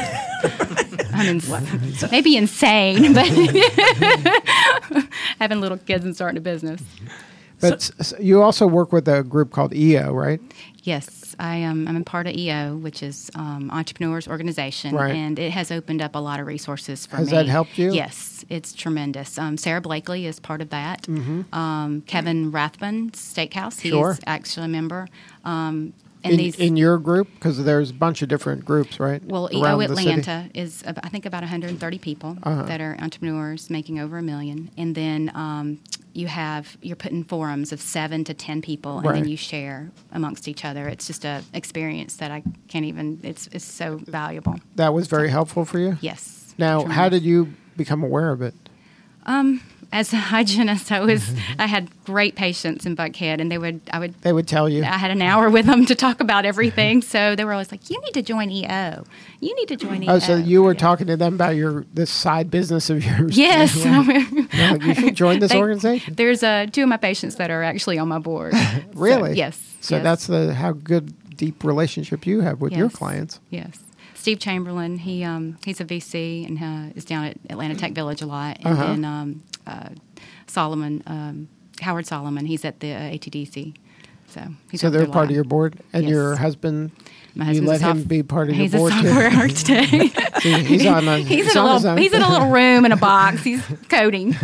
maybe insane, but having little kids and starting a business. But you also work with a group called EO, right? Yes, I'm a part of EO, which is Entrepreneurs Organization, Right. and it has opened up a lot of resources for me. Has that helped you? Yes, it's tremendous. Sarah Blakely is part of that. Kevin Rathbun, Steakhouse, he's Sure. actually a member. And In your group? Because there's a bunch of different groups, right? well, around EO the city? Atlanta is, I think, about 130 people that are entrepreneurs making over $1 million. And then you're putting forums of 7 to 10 people, and Right. then you share amongst each other. It's just a experience that I can't even. It's so valuable. That was very helpful for you? Yes. Now, how did you become aware of it? As a hygienist, I had great patients in Buckhead, and They would tell you. I had an hour with them to talk about everything. So they were always like, "You need to join EO. You need to join EO." Oh, so you were talking to them about this side business of yours? Yes. They're like, you should join this organization. There's 2 of my patients that are actually on my board. Really? So, yes. So yes, that's how good, deep relationship you have with your yes, clients. Yes. Steve Chamberlain, he's a VC and is down at Atlanta Tech Village a lot. And then Solomon, Howard Solomon. He's at the ATDC. So they're part of your board, and Yes. your husband. My You husband's let him be part of your he's a board too? software architect. He's on a, He's on his own. in a little room in a box. He's coding.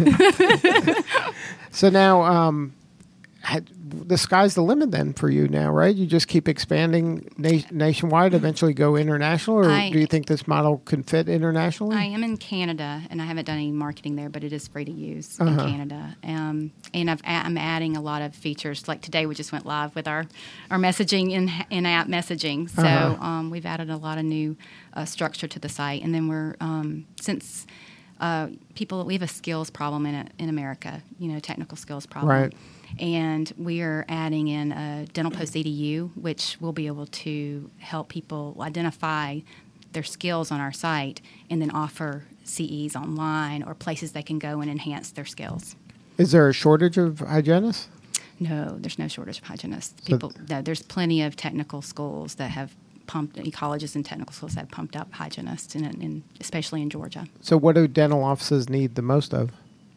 So now, the sky's the limit then for you now, right? You just keep expanding nationwide, eventually go international, or do you think this model can fit internationally? I am in Canada, and I haven't done any marketing there, but it is free to use in Canada. And I'm adding a lot of features. Like today, we just went live with our messaging in-app messaging. So we've added a lot of new structure to the site. And then we're since we have a skills problem in America, technical skills problem. Right. And we are adding in a Dental Post EDU, which will be able to help people identify their skills on our site and then offer CEs online or places they can go and enhance their skills. Is there a shortage of hygienists? No, there's no shortage of hygienists. There's plenty of technical schools that have colleges and technical schools that have pumped up hygienists, especially in Georgia. So what do dental offices need the most of?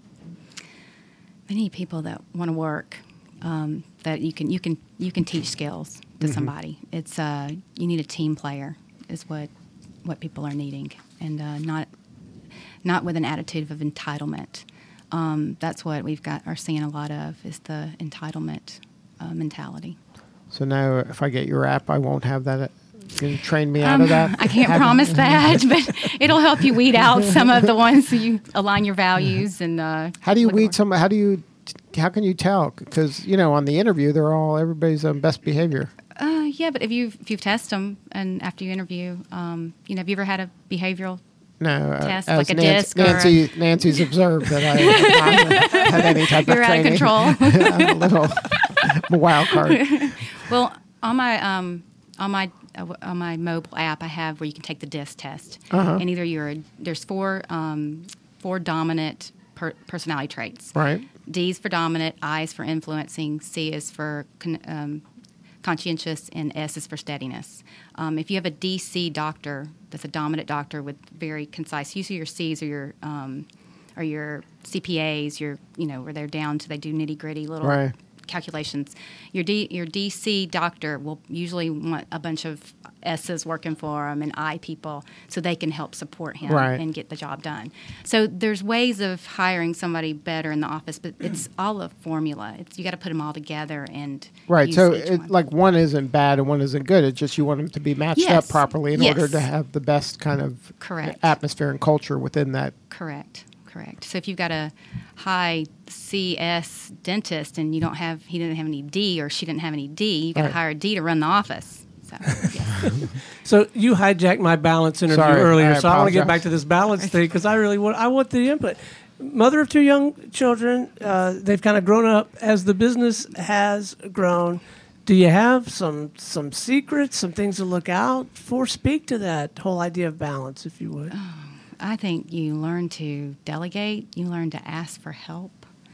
We need people that want to work, that you can teach skills to somebody. It's you need a team player is what people are needing, and not with an attitude of entitlement. That's what are seeing a lot of is the entitlement mentality. So now, if I get your app, I won't have that. Can you train me out of that? I can't promise that, but it'll help you weed out some of the ones so you align your values and. How do you weed some? How can you tell? Because on the interview, everybody's on best behavior. Yeah, but if you've tested them and after you interview, have you ever had a behavioral test like a disc? Nancy's observed that I have not had any type of training. You're out of control. A little wild card. Well, on my mobile app, I have where you can take the DISC test, and either there's four dominant personality traits. Right. D is for dominant, I is for influencing, C is for conscientious, and S is for steadiness. If you have a DC doctor, that's a dominant doctor with very concise, usually your C's are your CPAs, where they're down to they do nitty gritty little calculations. Your DC doctor will usually want a bunch of S's working for him and I people so they can help support him and get the job done. So there's ways of hiring somebody better in the office, but it's all a formula. You got to put them all together and use So each one. one isn't bad and one isn't good. It's just you want them to be matched up properly in order to have the best kind of atmosphere and culture within that. Correct. So if you've got a high CS dentist and he didn't have any D or she didn't have any D, you got to hire a D to run the office. So, yes. So you hijacked my balance interview earlier, so I want to get back to this balance thing because I want the input. Mother of two young children, they've kind of grown up as the business has grown. Do you have some secrets, some things to look out for? Speak to that whole idea of balance, if you would. I think you learn to delegate. You learn to ask for help.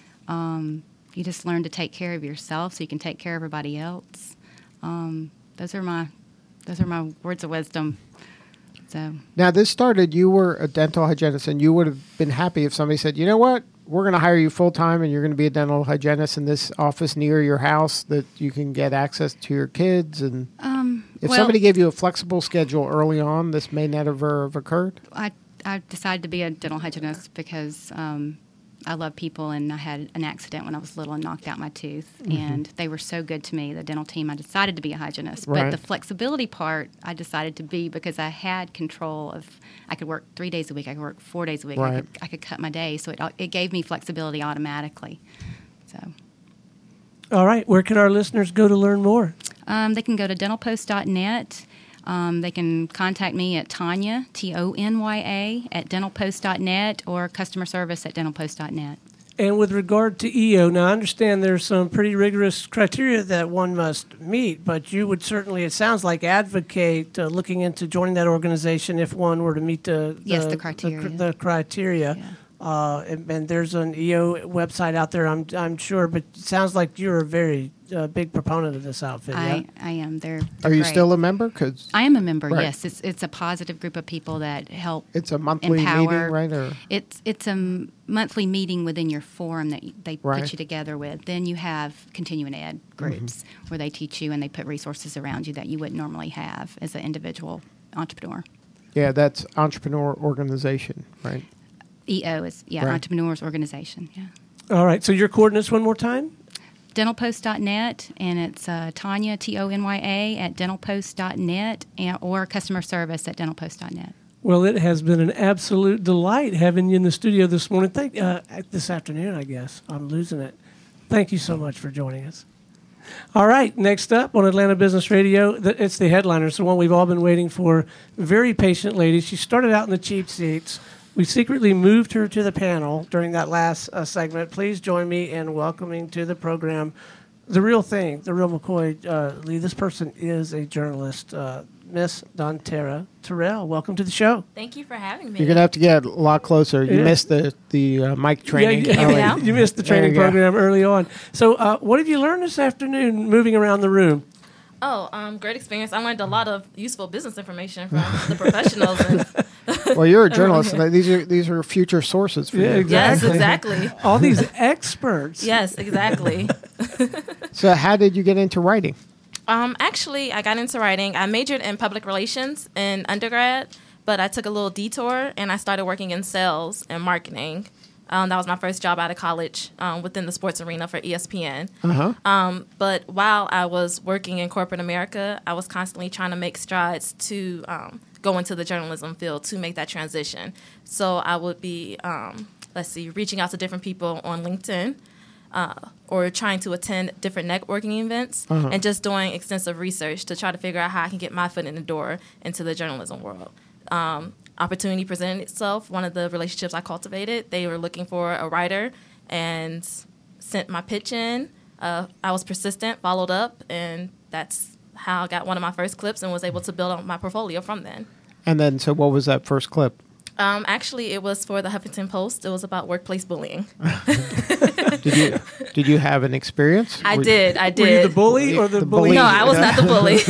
You just learn to take care of yourself so you can take care of everybody else. Those are my words of wisdom. So now this started. You were a dental hygienist, and you would have been happy if somebody said, "You know what? We're going to hire you full time, and you're going to be a dental hygienist in this office near your house that you can get access to your kids." And if somebody gave you a flexible schedule early on, this may never have occurred. I decided to be a dental hygienist because I love people, and I had an accident when I was little and knocked out my tooth, and they were so good to me, the dental team. I decided to be a hygienist, but the flexibility part I decided to be because I had control of. I could work 3 days a week. I could work 4 days a week. I could cut my day, so it gave me flexibility automatically. So. All right, where can our listeners go to learn more? They can go to dentalpost.net. They can contact me at Tonya, Tonya, at dentalpost.net or customer service at dentalpost.net. And with regard to EO, now I understand there's some pretty rigorous criteria that one must meet, but you would certainly, it sounds like, advocate looking into joining that organization if one were to meet the criteria. The criteria. And there's an EO website out there, I'm sure. But it sounds like you're a very big proponent of this outfit. Yeah? I am. They're Are you great. still a member? 'Cause I am a member. Right. Yes, it's a positive group of people that help. it's a monthly empower. meeting, right? Or It's a monthly meeting within your forum that they Right. put you together with. Then you have continuing ed groups where they teach you and they put resources around you that you wouldn't normally have as an individual entrepreneur. yeah, that's entrepreneur organization, right? EO is Right. Entrepreneurs Organization. Yeah. All right. So your coordinates one more time. Dentalpost.net, and it's Tonya, Tonya, at dentalpost.net, or customer service at dentalpost.net. Well, it has been an absolute delight having you in the studio this morning. This afternoon, I guess. I'm losing it. Thank you so much for joining us. All right, next up on Atlanta Business Radio, it's the headliner. It's the one we've all been waiting for. Very patient lady. She started out in the cheap seats. We secretly moved her to the panel during that last segment. Please join me in welcoming to the program the real thing, the real McCoy Lee. This person is a journalist, Miss Donterra Terrell. Welcome to the show. Thank you for having me. You're gonna have to get a lot closer. You Yeah. missed the mic training. Yeah, now? you missed the training There you go. program early on. So, what have you learned this afternoon moving around the room? Great experience. I learned a lot of useful business information from the professionals. And Well, you're a journalist. Like, these are future sources for Yeah, you. yes, Exactly. exactly. All these experts. Yes, exactly. So, how did you get into writing? Actually, I got into writing. I majored in public relations in undergrad, but I took a little detour and I started working in sales and marketing. That was my first job out of college within the sports arena for ESPN. But while I was working in corporate America, I was constantly trying to make strides to go into the journalism field to make that transition. So I would be, reaching out to different people on LinkedIn or trying to attend different networking events and just doing extensive research to try to figure out how I can get my foot in the door into the journalism world. Opportunity presented itself. One of the relationships I cultivated, they were looking for a writer and sent my pitch in. I was persistent, followed up, and that's how I got one of my first clips and was able to build up my portfolio from then. And then, so what was that first clip? Actually, it was for the Huffington Post. It was about workplace bullying. Did you have an experience? I did. Were you the bully or the The bully? bully. No, I was not the bully.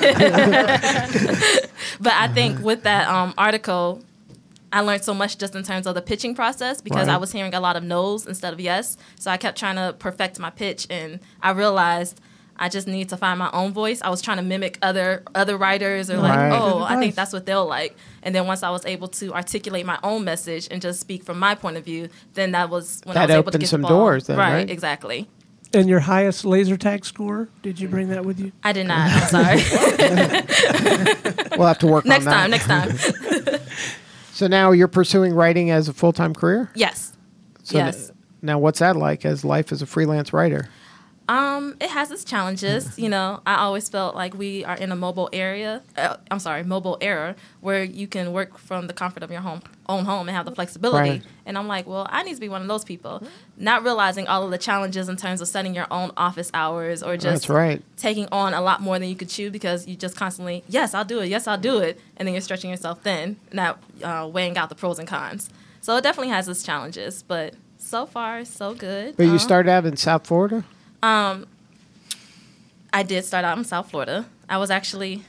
But I think with that article, I learned so much just in terms of the pitching process because Right. I was hearing a lot of no's instead of yes. So I kept trying to perfect my pitch, and I realized I just need to find my own voice. I was trying to mimic other writers or like, Right. oh, I Nice. think that's what they'll like. And then once I was able to articulate my own message and just speak from my point of view, then that was when I That was able to opened get some the ball. doors then, right? Exactly. And your highest laser tag score? Did you bring that with you? I did not. I'm sorry. We'll have to work Next on that. time. Next time. So now you're pursuing writing as a full-time career? Yes. So Yes. Now, what's that like as life as a freelance writer? It has its challenges. You know, I always felt like we are in a mobile era where you can work from the comfort of your own home and have the flexibility. Right. And I'm like, well, I need to be one of those people, not realizing all of the challenges in terms of setting your own office hours or just That's right. taking on a lot more than you could chew because you just constantly, yes, I'll do it, and then you're stretching yourself thin, not weighing out the pros and cons. So it definitely has its challenges, but so far, so good. But you started out in South Florida? I did start out in South Florida. I was actually,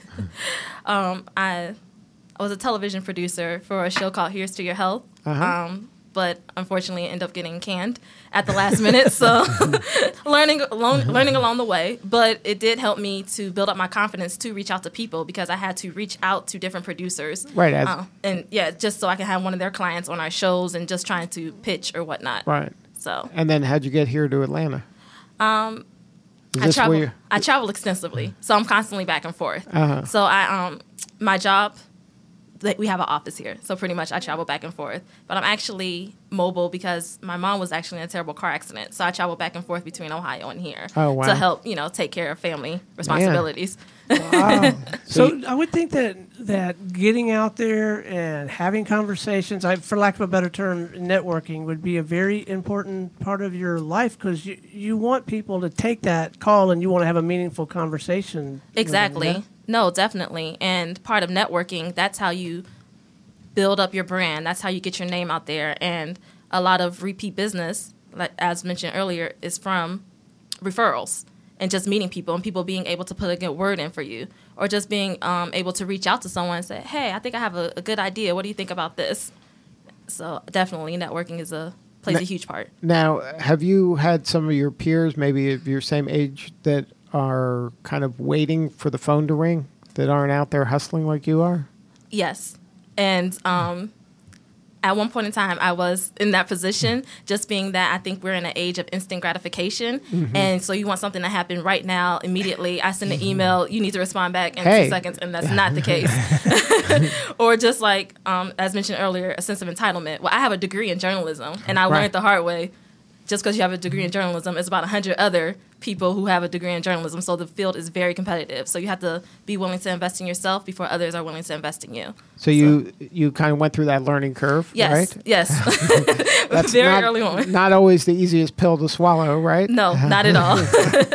I was a television producer for a show called Here's to Your Health. But unfortunately, ended up getting canned at the last minute. So learning along the way. But it did help me to build up my confidence to reach out to people because I had to reach out to different producers. Right. And yeah, just so I can have one of their clients on our shows and just trying to pitch or whatnot. Right. So And then how'd you get here to Atlanta? I travel extensively, so I'm constantly back and forth. So my job, we have an office here, so pretty much I travel back and forth. But I'm actually mobile because my mom was actually in a terrible car accident, so I travel back and forth between Ohio and here Oh, wow. to help take care of family responsibilities. Wow. So I would think that getting out there and having conversations, for lack of a better term, networking would be a very important part of your life because you want people to take that call and you want to have a meaningful conversation. Exactly. with them, No, definitely. And part of networking, that's how you build up your brand. That's how you get your name out there. And a lot of repeat business, like as mentioned earlier, is from referrals and just meeting people and people being able to put a good word in for you, or just being able to reach out to someone and say, hey, I think I have a good idea. What do you think about this? So definitely networking plays a huge part. Now, have you had some of your peers, maybe of your same age, that are kind of waiting for the phone to ring, that aren't out there hustling like you are? Yes. And at one point in time, I was in that position, just being that I think we're in an age of instant gratification. And so you want something to happen right now, immediately. I send an email, you need to respond back in 2 seconds, and that's not the case. Or just like, as mentioned earlier, a sense of entitlement. Well, I have a degree in journalism, and I learned the hard way. Just because you have a degree in journalism, it's about 100 other people who have a degree in journalism. So the field is very competitive. So you have to be willing to invest in yourself before others are willing to invest in you. So you kind of went through that learning curve, yes, right? Yes. That's very early on. Not always the easiest pill to swallow, right? No, not at all.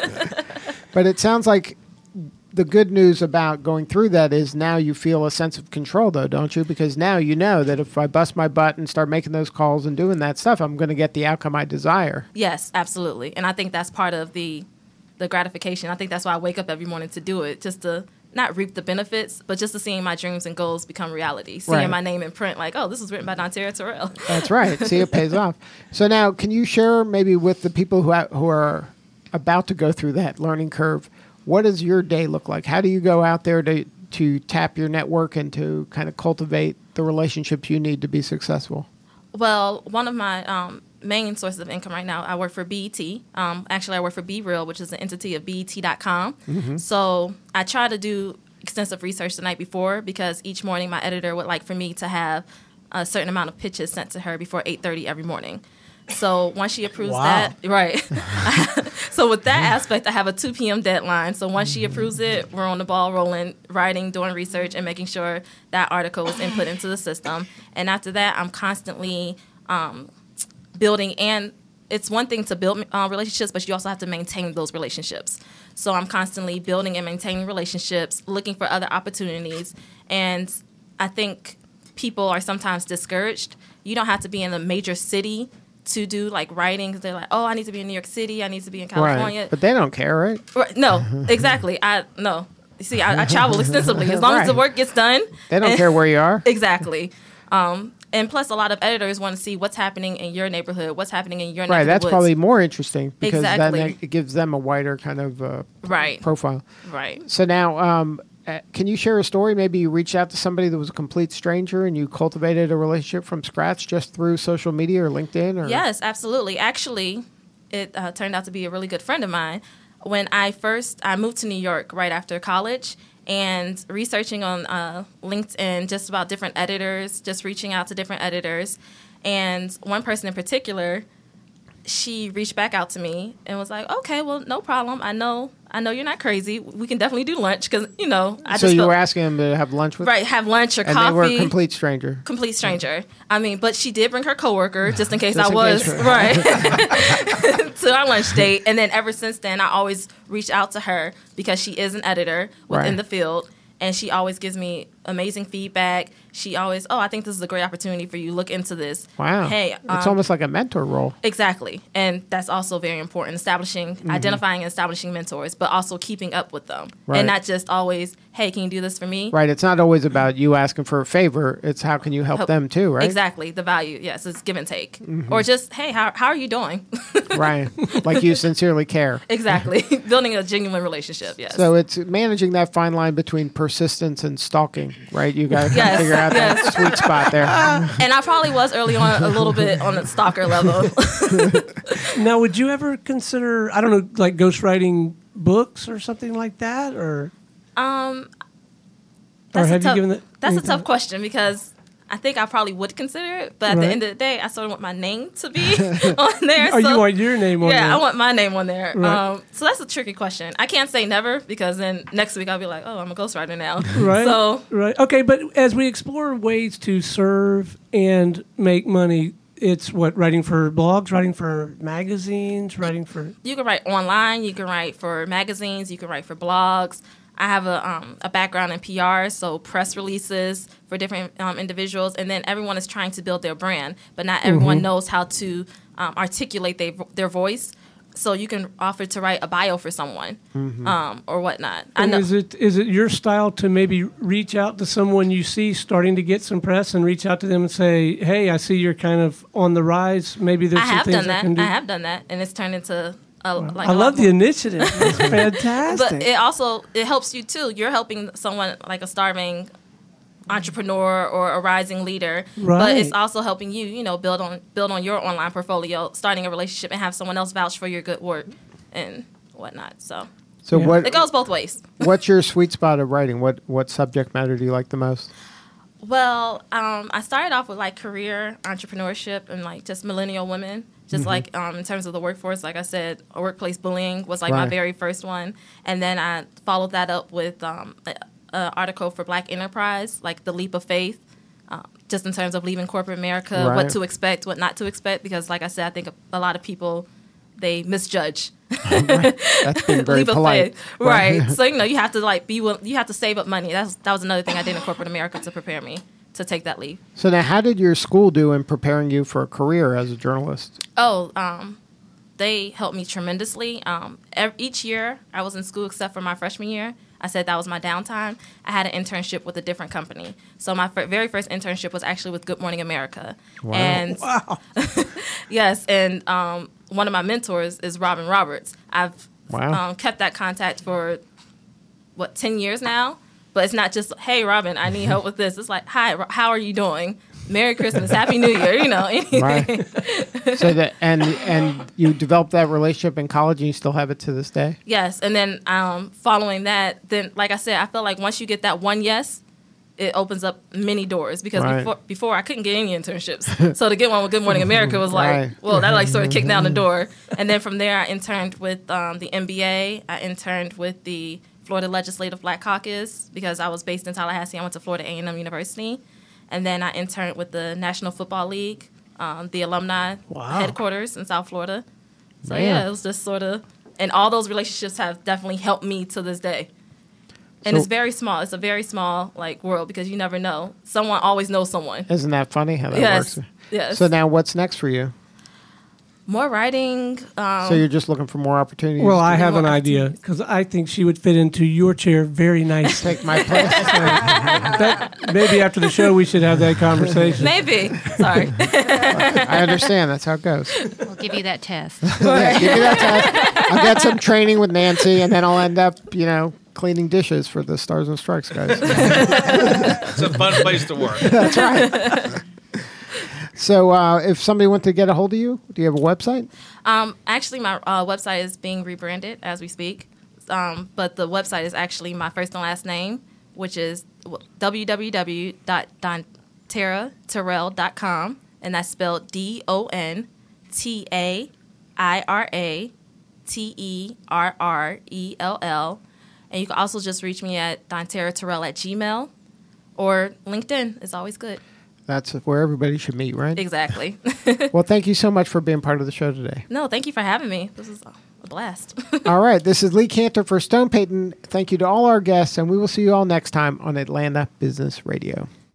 But it sounds like the good news about going through that is now you feel a sense of control, though, don't you? Because now you know that if I bust my butt and start making those calls and doing that stuff, I'm going to get the outcome I desire. Yes, absolutely. And I think that's part of the gratification. I think that's why I wake up every morning to do it, just to not reap the benefits, but just to seeing my dreams and goals become reality. Seeing my name in print, like, oh, this was written by Donterra Terrell. That's right. See, it pays off. So now, can you share maybe with the people who are about to go through that learning curve, what does your day look like? How do you go out there to tap your network and to kind of cultivate the relationships you need to be successful? Well, one of my main sources of income right now, I work for BET. Actually, I work for BeReal, which is an entity of BET.com. So I try to do extensive research the night before, because each morning my editor would like for me to have a certain amount of pitches sent to her before 8:30 every morning. So once she approves that, right. So with that aspect, I have a 2 p.m. deadline. So once she approves it, we're on the ball rolling, writing, doing research, and making sure that article is input into the system. And after that, I'm constantly building. And it's one thing to build relationships, but you also have to maintain those relationships. So I'm constantly building and maintaining relationships, looking for other opportunities. And I think people are sometimes discouraged. You don't have to be in a major city to do like writing. They're like, oh, I need to be in New York City, I need to be in California. Right. But they don't care, right? No, exactly. You see, I travel extensively. As long as the work gets done. They don't care where you are. Exactly. And plus, a lot of editors want to see what's happening in your neighborhood, what's happening in your neck right, of the that's woods. probably more interesting, because Exactly. then it gives them a wider kind of profile. Right. So now, can you share a story? Maybe you reached out to somebody that was a complete stranger and you cultivated a relationship from scratch just through social media or LinkedIn? Or? Yes, absolutely. Actually, it turned out to be a really good friend of mine. When I moved to New York right after college, and researching on LinkedIn just about different editors, just reaching out to different editors. And one person in particular, she reached back out to me and was like, okay, well, no problem. I know you're not crazy. We can definitely do lunch because, So you were asking them to have lunch with? Right, have lunch or and coffee. And they were a complete stranger. Complete stranger. I mean, but she did bring her coworker just in case I was. Right. To our lunch date. And then ever since then, I always reach out to her because she is an editor within the field. And she always gives me amazing feedback. She always, I think this is a great opportunity for you. Look into this. Wow. Hey, it's almost like a mentor role. Exactly. And that's also very important, identifying and establishing mentors, but also keeping up with them. Right. And not just always, hey, can you do this for me? Right. It's not always about you asking for a favor. It's how can you help them too, right? Exactly. The value, yes, it's give and take. Or just, hey, how are you doing? Right. Like you sincerely care. Exactly. Building a genuine relationship, yes. So it's managing that fine line between persistence and stalking, right? You got to figure out that sweet spot there. And I probably was early on a little bit on the stalker level. Now, would you ever consider, I don't know, like ghostwriting books or something like that? Or that's have you given that? That's a tough question because I think I probably would consider it, but at the end of the day, I sort of want my name to be on there. Oh, you want your name on there? Yeah, I want my name on there. Right. So that's a tricky question. I can't say never because then next week I'll be like, oh, I'm a ghostwriter now. Right. So right. Okay, but as we explore ways to serve and make money, it's writing for blogs, writing for magazines, writing for... You can write online, you can write for magazines, you can write for blogs. I have a background in PR, so press releases for different individuals, and then everyone is trying to build their brand, but not everyone knows how to articulate their voice. So you can offer to write a bio for someone or whatnot. And is it your style to maybe reach out to someone you see starting to get some press and reach out to them and say, hey, I see you're kind of on the rise. Maybe there's some things I can do. I have done that, and it's turned into I love the initiative. It's fantastic. But it helps you too. You're helping someone like a starving entrepreneur or a rising leader, but it's also helping you, build on your online portfolio, starting a relationship, and have someone else vouch for your good work and whatnot. So it goes both ways. What's your sweet spot of writing? What subject matter do you like the most? Well, I started off with like career entrepreneurship and like just millennial women. Just like in terms of the workforce, like I said, workplace bullying was like my very first one, and then I followed that up with an article for Black Enterprise, like the leap of faith, just in terms of leaving corporate America, what to expect, what not to expect, because like I said, I think a lot of people, they misjudge. That's being very polite. Right. So, you have to you have to save up money. That was another thing I did in corporate America to prepare me to take that leap. So now how did your school do in preparing you for a career as a journalist? They helped me tremendously. Each year I was in school except for my freshman year. I said that was my downtime. I had an internship with a different company. So my very first internship was actually with Good Morning America. Wow. And yes, and one of my mentors is Robin Roberts. I've kept that contact for 10 years now. But it's not just, hey, Robin, I need help with this. It's like, hi, how are you doing? Merry Christmas, Happy New Year, anything. Right. So that and you developed that relationship in college, and you still have it to this day. Yes, and then following that, then like I said, I feel like once you get that one yes, it opens up many doors because before I couldn't get any internships. So to get one with Good Morning America was like, well, that like sort of kicked down the door. And then from there, I interned with the NBA. I interned with the Florida Legislative Black Caucus because I was based in Tallahassee. I went to Florida A&M University. And then I interned with the National Football League, the alumni headquarters in South Florida. So, it was just sort of, and all those relationships have definitely helped me to this day. And it's very small. It's a very small world because you never know. Someone always knows someone. Isn't that funny how that works? Yes. So now what's next for you? More writing. So you're just looking for more opportunities? Well, I have an idea because I think she would fit into your chair very nicely. Take my place. Maybe after the show we should have that conversation. Maybe. Sorry. I understand. That's how it goes. We'll give you that test. Yeah, give me that test. I'll get some training with Nancy, and then I'll end up, cleaning dishes for the Stars and Strikes guys. It's a fun place to work. That's right. So if somebody wants to get a hold of you, do you have a website? Actually, my website is being rebranded as we speak. But the website is actually my first and last name, which is www.donterraterrell.com. And that's spelled DONTAIRATERRELL. And you can also just reach me at donterraterrell@gmail.com or LinkedIn is always good. That's where everybody should meet, right? Exactly. Well, thank you so much for being part of the show today. No, thank you for having me. This is a blast. All right. This is Lee Cantor for Stone Payton. Thank you to all our guests, and we will see you all next time on Atlanta Business Radio.